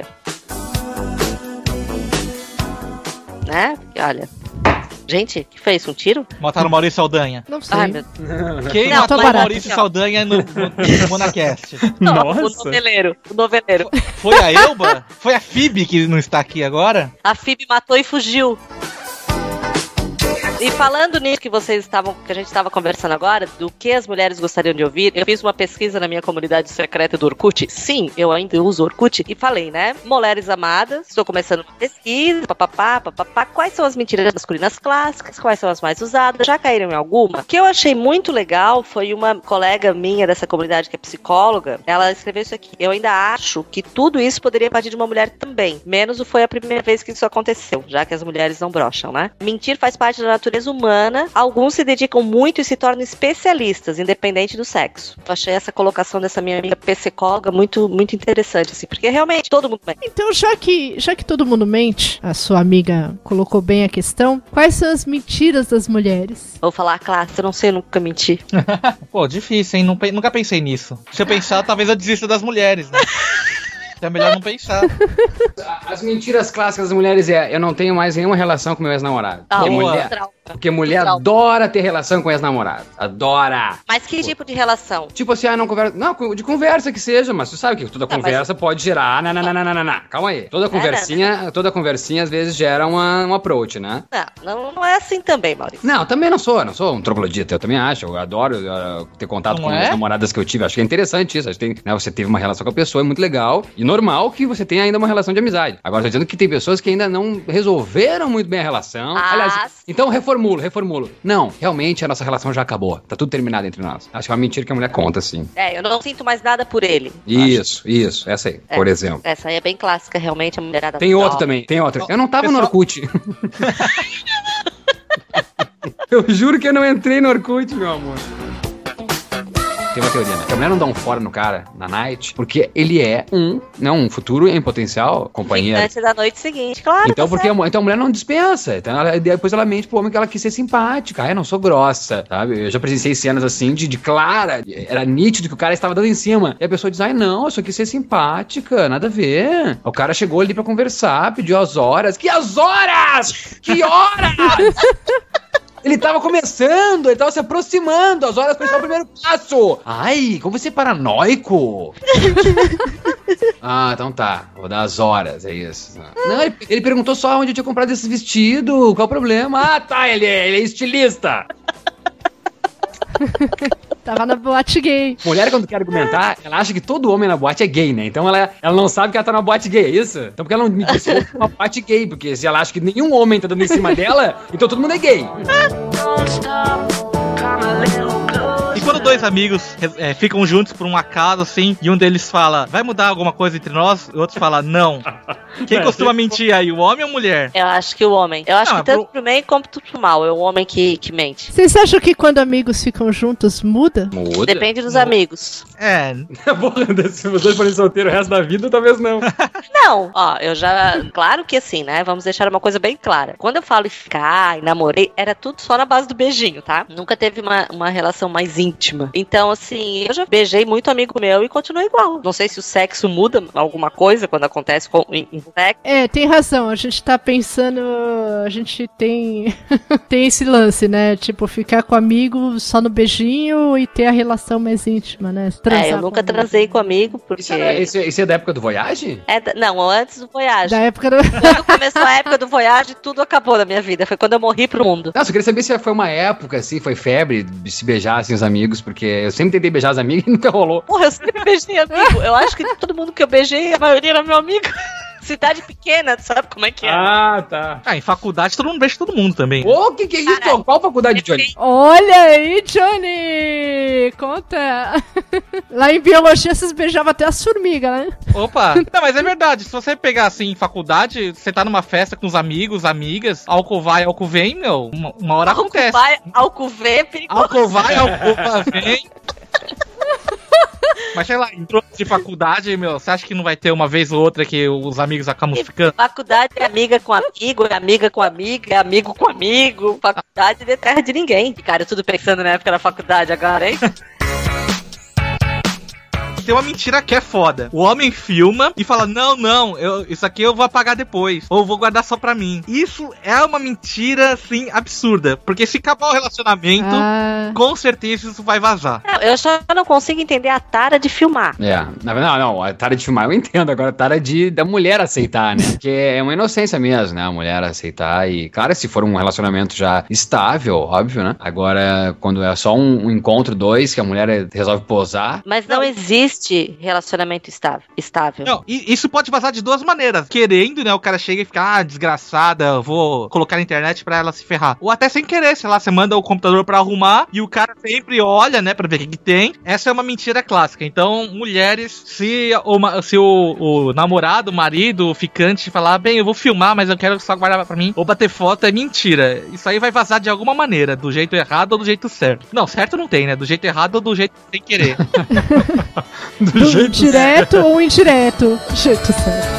Né? Porque, olha. Gente, que fez? Um tiro? Botaram o Maurício Saldanha. Não sei. Ai, meu Quem Não, botou o mas- Maurício Saldanha no, no, no Monacast? Deus. O noveleiro. O noveleiro. Foi a Elba? Foi a Phoebe que não está aqui agora? A Phoebe matou e fugiu. E falando nisso que vocês estavam, que a gente estava conversando agora, do que as mulheres gostariam de ouvir, eu fiz uma pesquisa na minha comunidade secreta do Orkut. Sim, eu ainda uso Orkut. E falei, né? Mulheres amadas, estou começando uma pesquisa, papapá, papapá. Quais são as mentiras masculinas clássicas? Quais são as mais usadas? Já caíram em alguma? O que eu achei muito legal foi uma colega minha dessa comunidade que é psicóloga. Ela escreveu isso aqui. Eu ainda acho que tudo isso poderia partir de uma mulher também. Menos o foi a primeira vez que isso aconteceu, já que as mulheres não brocham, né? Mentir faz parte da natureza humana. Alguns se dedicam muito e se tornam especialistas, independente do sexo. Eu achei essa colocação dessa minha amiga psicóloga muito, muito interessante, assim, porque realmente todo mundo mente. Então, já que, já que todo mundo mente, a sua amiga colocou bem a questão, quais são as mentiras das mulheres? Vou falar a classe, eu não sei, eu nunca menti. Pô, difícil, hein? Não pe- nunca pensei nisso. Se eu pensar, talvez eu desista das mulheres, né? É melhor não pensar. As mentiras clássicas das mulheres é: eu não tenho mais nenhuma relação com meu ex-namorado. Ah, Porque boa. mulher, trauma. porque mulher Trauma. adora ter relação com ex-namorado. Adora. Mas que tipo de relação? Tipo assim, ah, não conversa. Não, de conversa que seja, mas você sabe que toda Não, conversa pode gerar. Não, não, não, não, não, não, não. Calma aí. Toda conversinha, toda conversinha às vezes gera uma, um approach, né? Não, não, não é assim também, Maurício. Não, também não sou, não sou um troglodita, eu também acho, eu adoro uh, ter contato Não com é? as namoradas que eu tive, acho que é interessante isso, acho que tem, né, você teve uma relação com a pessoa, é muito legal, e normal que você tenha ainda uma relação de amizade. Agora, tô dizendo que tem pessoas que ainda não resolveram muito bem a relação, Ah, aliás, sim. então reformulo, reformulo. Não, realmente a nossa relação já acabou, tá tudo terminado entre nós. Acho que é uma mentira que a mulher conta, assim. É, eu não sinto mais nada por ele. Isso, isso, essa aí, É. por exemplo. Essa aí é bem clássica, realmente, a mulherada. Tem outro Não. também, tem outro. Ó, Eu não tava no pessoal- Orkut. Eu juro que eu não entrei no Orkut, meu amor. Tem uma teoria, né? Que a mulher não dá um fora no cara, na night, porque ele é um, não, um futuro em potencial companheiro. Antes da noite seguinte, claro. Então, tá porque a, certo. mu- então a mulher não dispensa. Então ela- depois ela mente pro homem que ela quis ser simpática. Ah, eu não sou grossa, sabe? Eu já presenciei cenas assim de, de clara. Era nítido que o cara estava dando em cima. E a pessoa diz, ai não, eu só quis ser simpática, nada a ver. O cara chegou ali pra conversar, pediu as horas. Que as horas? Que horas? Ele tava começando, ele tava se aproximando, as horas pra ele dar o primeiro passo. Ai, como você é paranoico. Ah, então tá, vou dar as horas, é isso. Não, ele, ele perguntou só onde eu tinha comprado esse vestido, qual o problema? Ah, tá, ele é, ele é estilista. Tava na boate gay. Mulher, quando quer argumentar, ela acha que todo homem na boate é gay, né? Então ela, ela não sabe que ela tá na boate gay, é isso? Então por que ela não me disse que é uma boate gay? Porque se ela acha que nenhum homem tá dando em cima dela, então todo mundo é gay. E quando dois amigos é, ficam juntos por um acaso, assim, e um deles fala, vai mudar alguma coisa entre nós? E o outro fala, não. Quem costuma mentir aí, o homem ou a mulher? Eu acho que o homem. Eu acho Não, que tanto pro- pro bem como pro mal. É o homem que, que mente. Vocês acham que quando amigos ficam juntos muda? Muda. Depende dos amigos. É, Porra, se vocês forem solteiros o resto da vida, talvez não. Não, ó, eu já. Claro que assim, né? Vamos deixar uma coisa bem clara. Quando eu falo em ficar e namorei, era tudo só na base do beijinho, tá? Nunca teve uma, uma relação mais íntima. Então, assim, eu já beijei muito amigo meu e continua igual. Não sei se o sexo muda alguma coisa quando acontece com, em, em sexo. É, tem razão. A gente tá pensando. A gente tem. tem esse lance, né? Tipo, ficar com amigo só no beijinho e ter a relação mais íntima, né? Transar É, eu com nunca amigo. transei com amigo, porque. Isso é, isso, é, isso é da época do Voyage? É da- não, antes do Voyage. Da época do. Quando começou a época do Voyage, tudo acabou na minha vida. Foi quando eu morri pro mundo. Nossa, eu queria saber se foi uma época, assim, foi febre de se beijar, assim, os amigos, porque eu sempre tentei beijar os amigos e nunca rolou. Porra, eu sempre beijei amigo. Eu acho que todo mundo que eu beijei, a maioria era meu amigo. Cidade pequena, tu sabe como é que é? Ah, tá. ah, em faculdade todo mundo beija todo mundo também. Ô, que que é isso? Caralho. Qual faculdade, Johnny? Olha aí, Johnny! Conta! Lá em biologia vocês beijavam até as formigas, né? Opa! Não, mas é verdade, se você pegar assim em faculdade, você tá numa festa com os amigos, amigas, álcool vai, álcool vem, meu, uma, uma hora Álcool acontece. vai, álcool vê, perigoso. Álcool vai, álcool vem. Mas sei lá, entrou de faculdade, meu, você acha que não vai ter uma vez ou outra que os amigos acabam ficando? Faculdade é amiga com amigo, é amiga com amiga, é amigo com amigo. Faculdade não é terra de ninguém. Cara, tudo pensando na época da faculdade agora, hein? Tem uma mentira que é foda. O homem filma e fala, não, não, eu, isso aqui eu vou apagar depois. Ou vou guardar só pra mim. Isso é uma mentira, assim, absurda. Porque se acabar o relacionamento, Ah, com certeza isso vai vazar. Não, eu só não consigo entender a tara de filmar. É, não, não, não, a tara de filmar eu entendo, agora a tara de, da mulher aceitar, né? Porque é uma inocência mesmo, né? A mulher aceitar e, claro, se for um relacionamento já estável, óbvio, né? Agora, quando é só um, um encontro, dois, que a mulher resolve posar, Mas não, Não. existe relacionamento estável. estável. Não, e isso pode vazar de duas maneiras. Querendo, né? O cara chega e fica, ah, desgraçada, eu vou colocar na internet pra ela se ferrar. Ou até sem querer, sei lá, você manda o computador pra arrumar e o cara sempre olha, né, pra ver o que, que tem. Essa é uma mentira clássica. Então, mulheres, se o, ma- se o, o namorado, o marido, o ficante falar, bem, eu vou filmar, mas eu quero só guardar pra mim, ou bater foto, é mentira. Isso aí vai vazar de alguma maneira, do jeito errado ou do jeito certo. Não, certo não tem, né? Do jeito errado ou do jeito sem querer. do direto ou indireto? Jeito certo.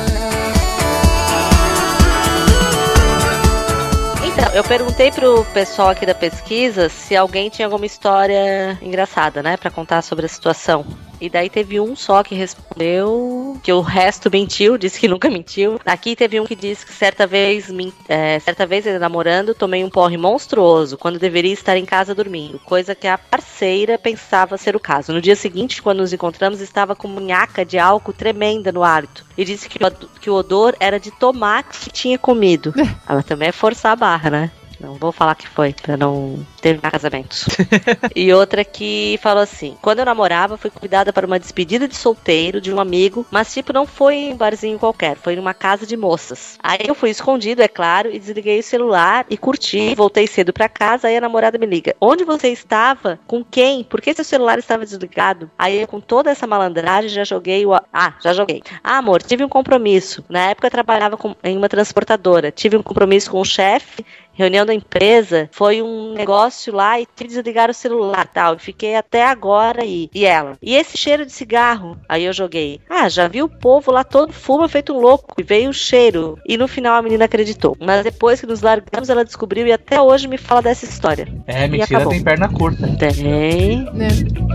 Então, eu perguntei pro pessoal aqui da pesquisa se alguém tinha alguma história engraçada, né, pra contar sobre a situação. E daí teve um só que respondeu que o resto mentiu, disse que nunca mentiu. Aqui teve um que disse que certa vez, é, certa vez ele namorando, tomei um porre monstruoso quando deveria estar em casa dormindo, coisa que a parceira pensava ser o caso. No dia seguinte, quando nos encontramos, estava com munhaca de álcool tremenda no hálito e disse que o, que o odor era de tomate que tinha comido. Ela também é forçar a barra, né? Não vou falar que foi, pra não terminar casamentos. E outra que falou assim: quando eu namorava, fui convidada para uma despedida de solteiro de um amigo, mas tipo, não foi em um barzinho qualquer, foi numa casa de moças. Aí eu fui escondido, é claro, e desliguei o celular e curti, voltei cedo pra casa, aí a namorada me liga: onde você estava? Com quem? Por que seu celular estava desligado? Aí eu, com toda essa malandragem, já joguei o... Ah, já joguei. Ah, amor, tive um compromisso. Na época eu trabalhava com... em uma transportadora. Tive um compromisso com o chefe, reunião da empresa, foi um negócio lá e tive que desligar o celular e tal. Eu fiquei até agora aí. E ela: e esse cheiro de cigarro? Aí eu joguei: ah, já vi o povo lá todo fuma feito um louco. E veio o cheiro. E no final a menina acreditou. Mas depois que nos largamos, ela descobriu e até hoje me fala dessa história. É, mentira tem perna curta. Tem. Né?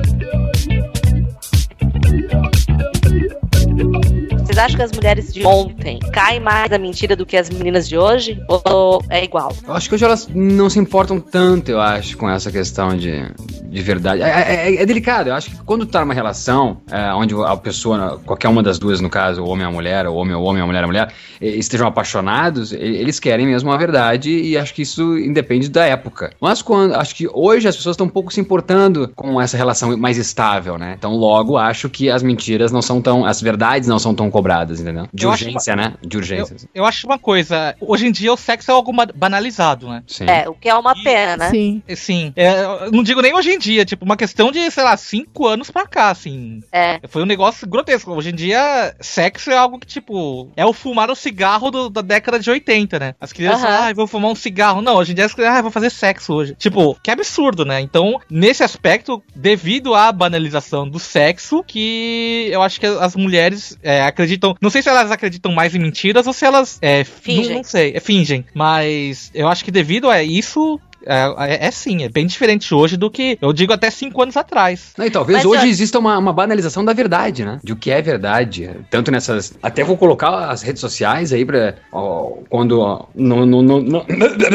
Vocês acham que as mulheres de ontem caem mais na mentira do que as meninas de hoje? Ou é igual? Eu acho que hoje elas não se importam tanto, eu acho, com essa questão de, de verdade. É, é, é delicado, eu acho que quando tá numa relação é, onde a pessoa, qualquer uma das duas, no caso, o homem e a mulher, o homem é o homem, a mulher é a mulher, estejam apaixonados, eles querem mesmo a verdade e acho que isso independe da época. Mas quando, acho que hoje as pessoas estão um pouco se importando com essa relação mais estável, né? Então logo acho que as mentiras não são tão, as verdades não são tão cobradas, entendeu? De eu urgência, uma, né? De urgência. Eu, eu acho uma coisa, hoje em dia o sexo é algo banalizado, né? Sim. É, o que é uma pena, né? Sim. Sim. É, eu não digo nem hoje em dia, tipo, uma questão de, sei lá, cinco anos pra cá, assim. É. Foi um negócio grotesco. Hoje em dia, sexo é algo que, tipo, é o fumar o cigarro do, da década de oitenta, né? As crianças, Uhum. ah, vou fumar um cigarro. Não, hoje em dia as crianças, ah, vou fazer sexo hoje. Tipo, que absurdo, né? Então, nesse aspecto, devido à banalização do sexo, que eu acho que as mulheres é, acreditam, não sei se elas acreditam mais em mentiras ou se elas é, Fingem. Não, não sei, é, fingem. Mas eu acho que devido a isso, É, é, é sim, é bem diferente hoje do que, eu digo, até cinco anos atrás. Não, e talvez Mas hoje eu... exista uma, uma banalização da verdade, né? De o que é verdade. Tanto nessas... Até vou colocar as redes sociais aí pra... Ó, quando... Ó, no, no, no, no...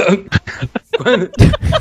quando...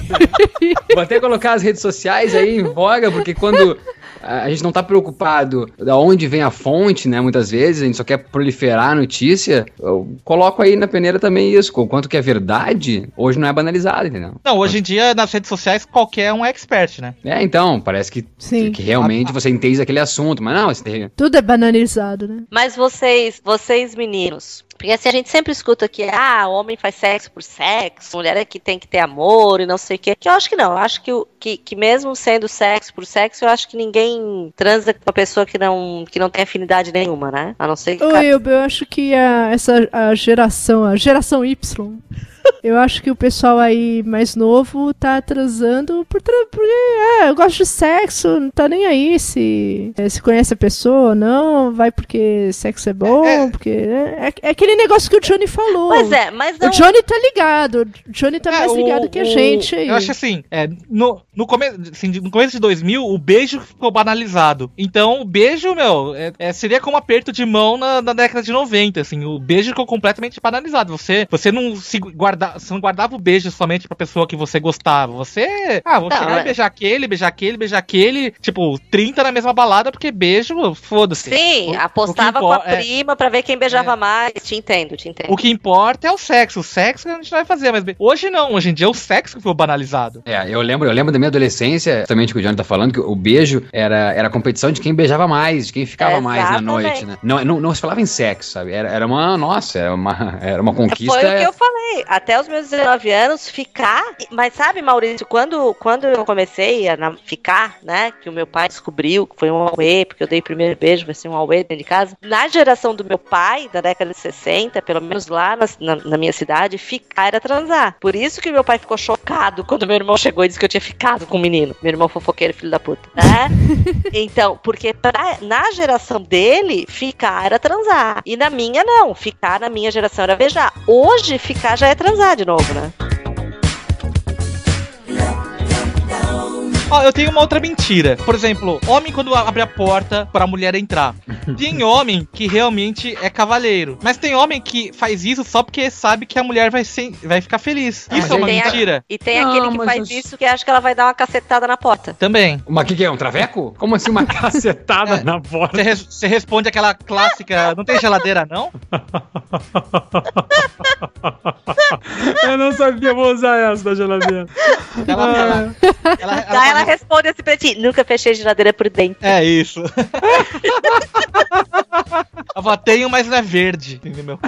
Vou até colocar as redes sociais aí em voga, porque quando... A gente não tá preocupado da onde vem a fonte, né? Muitas vezes, a gente só quer proliferar a notícia. Eu coloco aí na peneira também isso. O quanto que é verdade, hoje não é banalizado, entendeu? Não, hoje em dia, nas redes sociais, qualquer um é expert, né? É, então, parece que, Sim. que realmente você entende aquele assunto. Mas não, você tem... Tudo é banalizado, né? Mas vocês, vocês meninos, porque assim, a gente sempre escuta que, ah, homem faz sexo por sexo, mulher é que tem que ter amor e não sei o quê. Que eu acho que não, eu acho que, que, que mesmo sendo sexo por sexo, eu acho que ninguém transa com uma pessoa que não, que não tem afinidade nenhuma, né? A não ser que... Oi, eu, eu acho que a, essa a geração, a geração Y, eu acho que o pessoal aí mais novo tá transando por, tra porque, é, eu gosto de sexo, não tá nem aí se, é, se conhece a pessoa ou não, vai porque sexo é bom, É. porque... É, é, é aquele negócio que o Johnny falou. Pois é, mas não... O Johnny tá ligado, o Johnny tá É, mais o- ligado que a o- gente aí. Eu acho assim, é, no, no, come, assim, no começo de dois mil, o beijo ficou banalizado. Então, o beijo, meu, é, é, seria como aperto de mão na, na década de noventa, assim. O beijo ficou completamente banalizado. Você, você não se guarda, você não guardava o beijo somente pra pessoa que você gostava. Você, ah, vou Não, chegar é- e beijar aquele, beijar aquele, beijar aquele. Tipo, trinta na mesma balada, porque beijo, foda-se. Sim, O- apostava o que com a impor- é. prima pra ver quem beijava É. mais. Te entendo, te entendo. O que importa é o sexo. O sexo a gente não vai fazer, mas hoje não. Hoje em dia é o sexo que foi banalizado. É, eu lembro, eu lembro da minha adolescência, justamente o que o Johnny tá falando, que o beijo era, era a competição de quem beijava mais, de quem ficava mais na Exatamente. noite, né? Não, não, não se falava em sexo, sabe? Era, era uma, nossa, era uma, era uma conquista... Foi o que eu falei. Até os meus dezenove anos, ficar... Mas sabe, Maurício, quando, quando eu comecei a na- ficar, né, que o meu pai descobriu que foi um auê, porque eu dei o primeiro beijo, vai ser um auê dentro de casa. Na geração do meu pai, da década de sessenta, pelo menos lá na, na, na minha cidade, ficar era transar. Por isso que meu pai ficou chocado quando meu irmão chegou e disse que eu tinha ficado com um menino. Meu irmão fofoqueiro, filho da puta. Né? Então, porque pra, na geração dele, ficar era transar. E na minha, não. Ficar na minha geração era beijar. Hoje, ficar já é transar de novo, né? Ó, eu tenho uma outra mentira. Por exemplo, homem quando abre a porta pra mulher entrar. Tem homem que realmente é cavalheiro. Mas tem homem que faz isso só porque sabe que a mulher vai, ser, vai ficar feliz. Isso Ah, é uma tem a- mentira? E tem Não, aquele que mas faz eu- isso que acha que ela vai dar uma cacetada na porta. Também. Uma que que é? Um traveco? Como assim uma cacetada É. na porta? Você, res- você responde aquela clássica, não tem geladeira não? Eu não sabia, vou usar essa da geladeira. Ela, ela, ela, ela- Daí ela responde assim pra ti, nunca fechei a geladeira por dentro. É isso. Eu falo, tenho, mas não é verde. Entendeu, meu?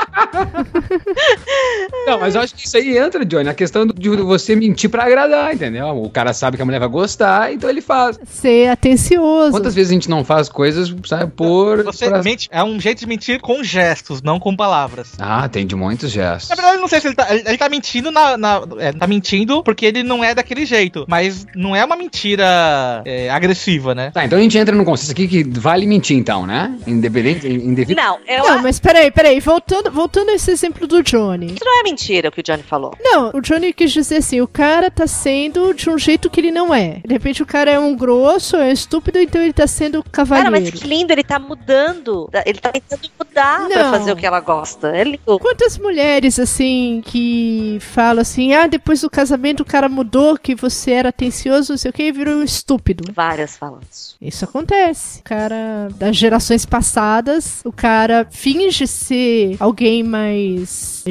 Não, mas eu acho que isso aí entra, Johnny, na questão de você mentir pra agradar, entendeu? O cara sabe que a mulher vai gostar, então ele faz. Ser atencioso. Quantas vezes a gente não faz coisas, sabe, por... Você pra- mente, é um jeito de mentir com gestos, não com palavras. Ah, tem de muitos gestos. Na verdade, eu não sei se ele tá, ele, ele tá mentindo na, na- é, tá mentindo porque ele não é daquele jeito, mas não é uma mentira é, agressiva, né? Tá, então a gente entra num consenso aqui que vale mentir, então, né? Independente, indevido. Não, eu Não, acho mas peraí, peraí, voltando, voltando a esse exemplo do Johnny. que não é mentira o que o Johnny falou. Não, o Johnny quis dizer assim, o cara tá sendo de um jeito que ele não é. De repente o cara é um grosso, é um estúpido, então ele tá sendo Cara, cavalheiro. mas que lindo, ele tá mudando. Ele tá tentando mudar pra Não. fazer o que ela gosta. É lindo. Quantas mulheres, assim, que falam assim, ah, depois do casamento o cara mudou, que você era atencioso, não sei o que, e virou um estúpido. Várias falam isso. Isso acontece. O cara, das gerações passadas, o cara finge ser alguém mais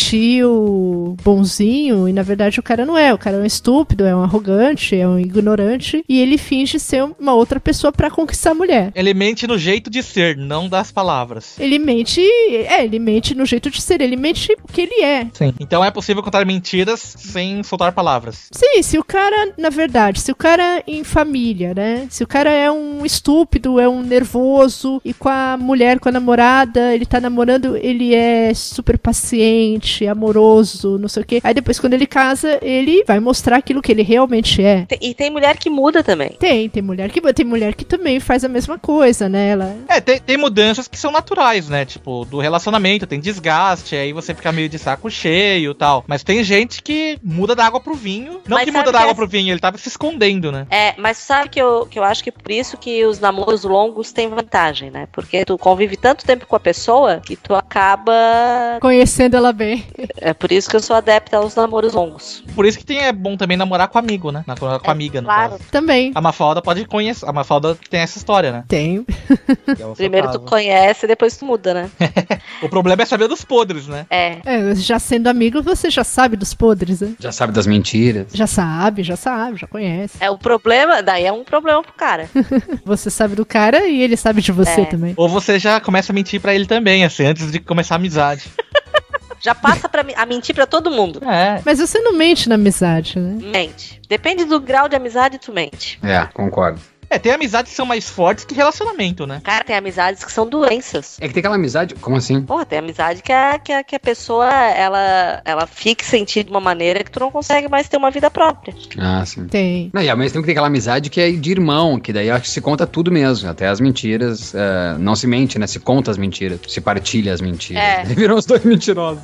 gentil, bonzinho, e na verdade o cara não é. O cara é um estúpido, é um arrogante, é um ignorante, e ele finge ser uma outra pessoa pra conquistar a mulher. Ele mente no jeito de ser, não das palavras. Ele mente, é, ele mente no jeito de ser, ele mente o que ele é. Sim. Então é possível contar mentiras sem soltar palavras. Sim, se o cara, na verdade, se o cara em família, né? Se o cara é um estúpido, é um nervoso, e com a mulher, com a namorada, ele tá namorando, ele é super paciente, amoroso, não sei o quê. Aí depois, quando ele casa, ele vai mostrar aquilo que ele realmente é. Tem- E tem mulher que muda também. Tem, tem mulher que tem mulher que também faz a mesma coisa, né? Ela É, tem, tem mudanças que são naturais, né? Tipo, do relacionamento, tem desgaste, aí você fica meio de saco cheio e tal. Mas tem gente que muda da água pro vinho. Não Mas que sabe muda da que água é- pro vinho, ele tava se escondendo, né? É, mas sabe que eu, que eu acho que por isso que os namoros longos têm vantagem, né? Porque tu convive tanto tempo com a pessoa que tu acaba... conhecendo ela bem. É por isso que eu sou adepta aos namoros longos. Por isso que tem, é bom também namorar com amigo, né? Na- Com a amiga, no claro. caso. Também. A Mafalda pode conhecer. A Mafalda tem essa história, né? Tem. Que é o seu Primeiro tu caso. conhece e depois tu muda, né? O problema é saber dos podres, né? É. É, já sendo amigo, você já sabe dos podres, né? Já sabe das mentiras. Já sabe, já sabe, já conhece. É o problema, daí é um problema pro cara. Você sabe do cara e ele sabe de você É. também. Ou você já começa a mentir pra ele também, assim, antes de começar a amizade. Já passa pra, mi- a mentir pra todo mundo. É. Mas você não mente na amizade, né? Mente. Depende do grau de amizade, tu mente. É, concordo. É, tem amizades que são mais fortes que relacionamento, né? Cara, tem amizades que são doenças. É que tem aquela amizade... Como assim? Porra, tem amizade que a, que a, que a pessoa, ela, ela fixa em ti de uma maneira que tu não consegue mais ter uma vida própria. Ah, sim. Tem. Não, e ao mesmo tempo que tem aquela amizade que é de irmão, que daí eu acho que se conta tudo mesmo, até as mentiras. eh, não se mente, né? Se conta as mentiras, se partilha as mentiras. É. Daí viram os dois mentirosos.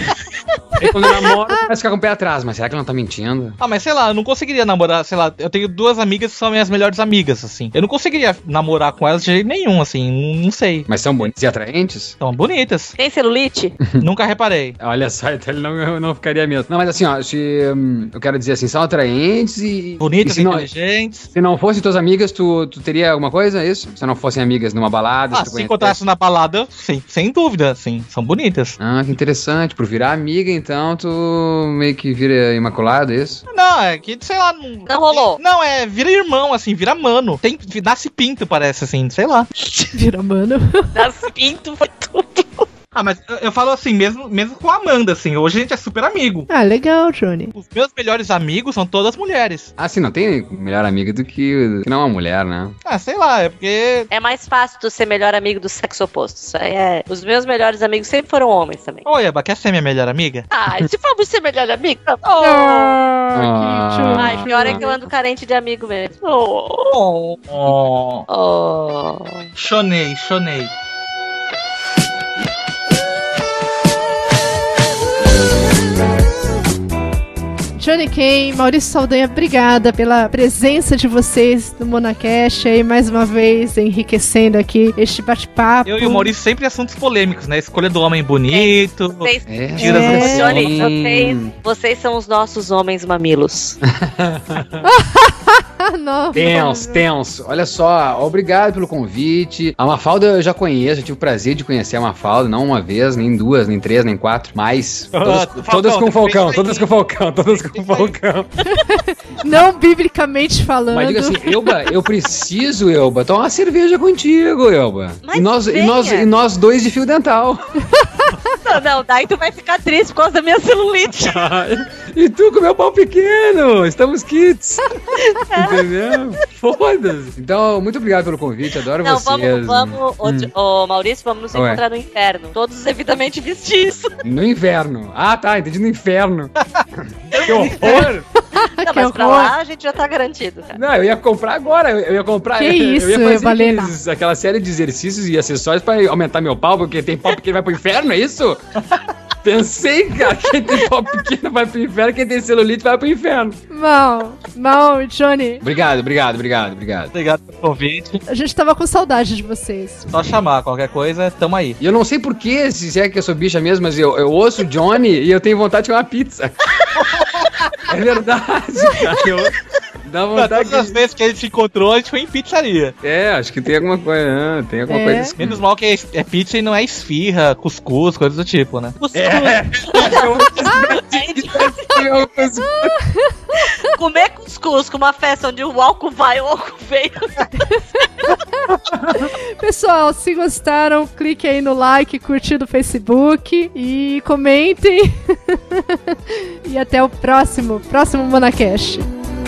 Aí quando namora, começa a ficar com o pé atrás, mas será que ela não tá mentindo? Ah, mas sei lá, eu não conseguiria namorar, sei lá, eu tenho duas amigas que são minhas melhores amigas, assim. Eu não conseguiria namorar com elas de jeito nenhum, assim, não, não sei. Mas são bonitas e atraentes? São bonitas. Tem celulite? Nunca reparei. Olha só, então ele não, não ficaria mesmo. Não, mas assim, ó, se, hum, eu quero dizer assim, são atraentes e... Bonitas, e se não, inteligentes. se não fossem tuas amigas, tu, tu teria alguma coisa, é isso? Se não fossem amigas numa balada, Ah, tu se conhecesse- encontrasse na balada, sim, sem dúvida, sim, são bonitas. Ah, que interessante. Por virar amiga, então, tu meio que vira imaculado, é isso? Não, é que, sei lá... Não, Não rolou. Não, é, vira irmão, assim, vira mano. Tem, nasce pinto, parece, assim, sei lá. Vira mano. Das pinto foi tudo. Ah, mas eu, eu falo assim, mesmo, mesmo com a Amanda, assim, hoje a gente é super amigo. Ah, legal, Johnny. Os meus melhores amigos são todas mulheres. Ah, sim, não tem melhor amiga do que, que não uma mulher, né? Ah, sei lá, é porque... É mais fácil tu ser melhor amigo do sexo oposto. Isso aí é. Os meus melhores amigos sempre foram homens também. Oi, Eba, quer ser minha melhor amiga? Ah, se for você melhor amigo. Oh. Ah, que tchau. Ai, pior é que eu ando carente de amigo mesmo. Oh. Oh, oh. Oh. Chonei, chonei. Johnny Ken, Maurício Saldanha, obrigada pela presença de vocês no Monacast aí, mais uma vez, enriquecendo aqui este bate-papo. Eu e o Maurício sempre assuntos polêmicos, né? Escolha do homem bonito. Vocês, É. Tiras É. do Johnny, vocês, vocês são os nossos homens mamilos. Ah, não. Tenso, tenso. Olha só, obrigado pelo convite. A Mafalda eu já conheço, eu tive o prazer de conhecer a Mafalda, não uma vez, nem duas, nem três, nem quatro, mas todas, Falcão, todas com o Falcão, respeita todas aí. com o Falcão, todas com o Falcão. Não biblicamente falando. Mas diga assim, Elba, eu preciso, Elba, tomar uma cerveja contigo, Elba. Mas E nós, e, nós, venha. e nós dois de fio dental. Não, não, daí tu vai ficar triste por causa da minha celulite. E tu com meu pau pequeno, estamos kits. Entendeu? Foda-se. Então, muito obrigado pelo convite, adoro Não, vocês. vamos, vamos, ô, Hum. ô, Maurício, vamos nos Ué. encontrar no inferno. Todos devidamente vestidos. No inverno. Ah, tá, entendi, no inferno. Que horror. Não, Que mas pra horror. lá a gente já tá garantido, cara. Não, eu ia comprar agora, eu ia comprar. Que eu, isso, eu ia fazer Valena? aqueles- aquela série de exercícios e acessórios pra aumentar meu pau, porque tem pau pequeno vai pro inferno, é isso? Pensei, cara, quem tem pau pequeno vai pro inferno, quem tem celulite vai pro inferno. Mal, mal, Johnny. Obrigado, obrigado, obrigado, obrigado. Obrigado pelo convite. A gente tava com saudade de vocês. Só chamar, qualquer coisa, tamo aí. E eu não sei porquê, se é que eu sou bicha mesmo, mas eu, eu ouço o Johnny e eu tenho vontade de comer uma pizza. É verdade, cara. Eu, dá vontade Todas as de... vezes que a gente se encontrou, a gente foi em pizzaria. É, acho que tem alguma coisa, né? Tem alguma É. coisa assim. Menos mal que é, é pizza e não é esfirra, cuscuz, coisas do tipo, né? É. Comer cuscuz com uma festa onde o álcool vai, o álcool veio. Pessoal, se gostaram, clique aí no like, curtir do Facebook e comentem. E até o próximo, próximo Monacast.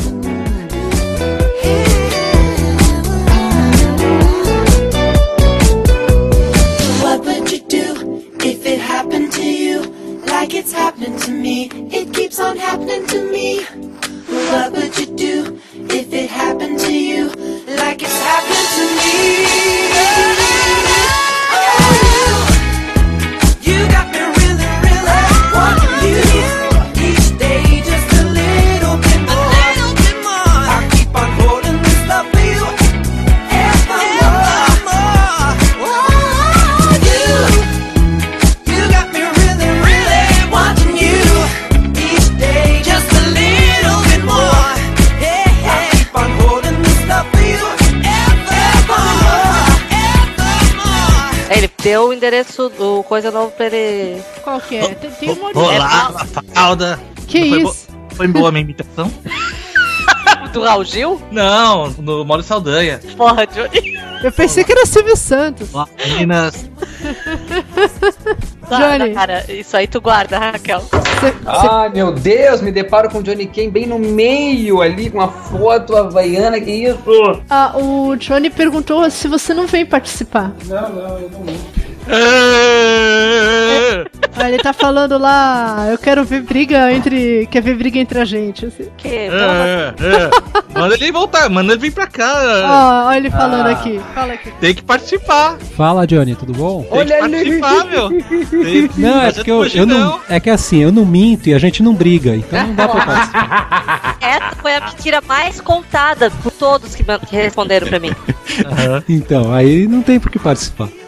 What would you do if it happened to you? Like it's happened to me, it keeps on happening to me. What would you do if it happened to you? Like it's happened to me. Oh, you, you got me really, really wanting you. Each day just a little bit more. A little bit more. I keep on holding this love for you. Evermore. Oh, you, you got me really, really wanting you. Each day just a little bit more. Hey, hey. I keep on holding this love for you. Evermore. Evermore. Ele deu o endereço do coisa novo pra ele. Qual que é? Tem, tem uma Olá, Mafalda. Que Não foi isso? bo- Foi boa a minha imitação? Do Raul Gil? Não, do Maurício Saldanha. Porra, Johnny. Eu pensei que era o Silvio Santos. Olá, meninas. Guarda, Johnny. cara, isso aí tu guarda, Raquel. Cê- cê- Ai, meu Deus, me deparo com o Johnny Ken bem no meio ali, com uma foto havaiana, que isso? ah, o Johnny perguntou se você não vem participar. Ah, ele tá falando lá, eu quero ver briga entre. Quer ver briga entre a gente. Assim. Que, É, é. Manda ele voltar, manda ele vir pra cá. Ó, ó ele falando aqui. Fala aqui. Tem que participar. Fala, Johnny, tudo bom? Tem que participar, meu. Tem que- Não, é mas porque eu, hoje eu não. É que assim, eu não minto e a gente não briga, então não dá pra participar. essa foi a mentira mais contada por todos que, man- que responderam pra mim. Aham. Então, aí não tem por que participar.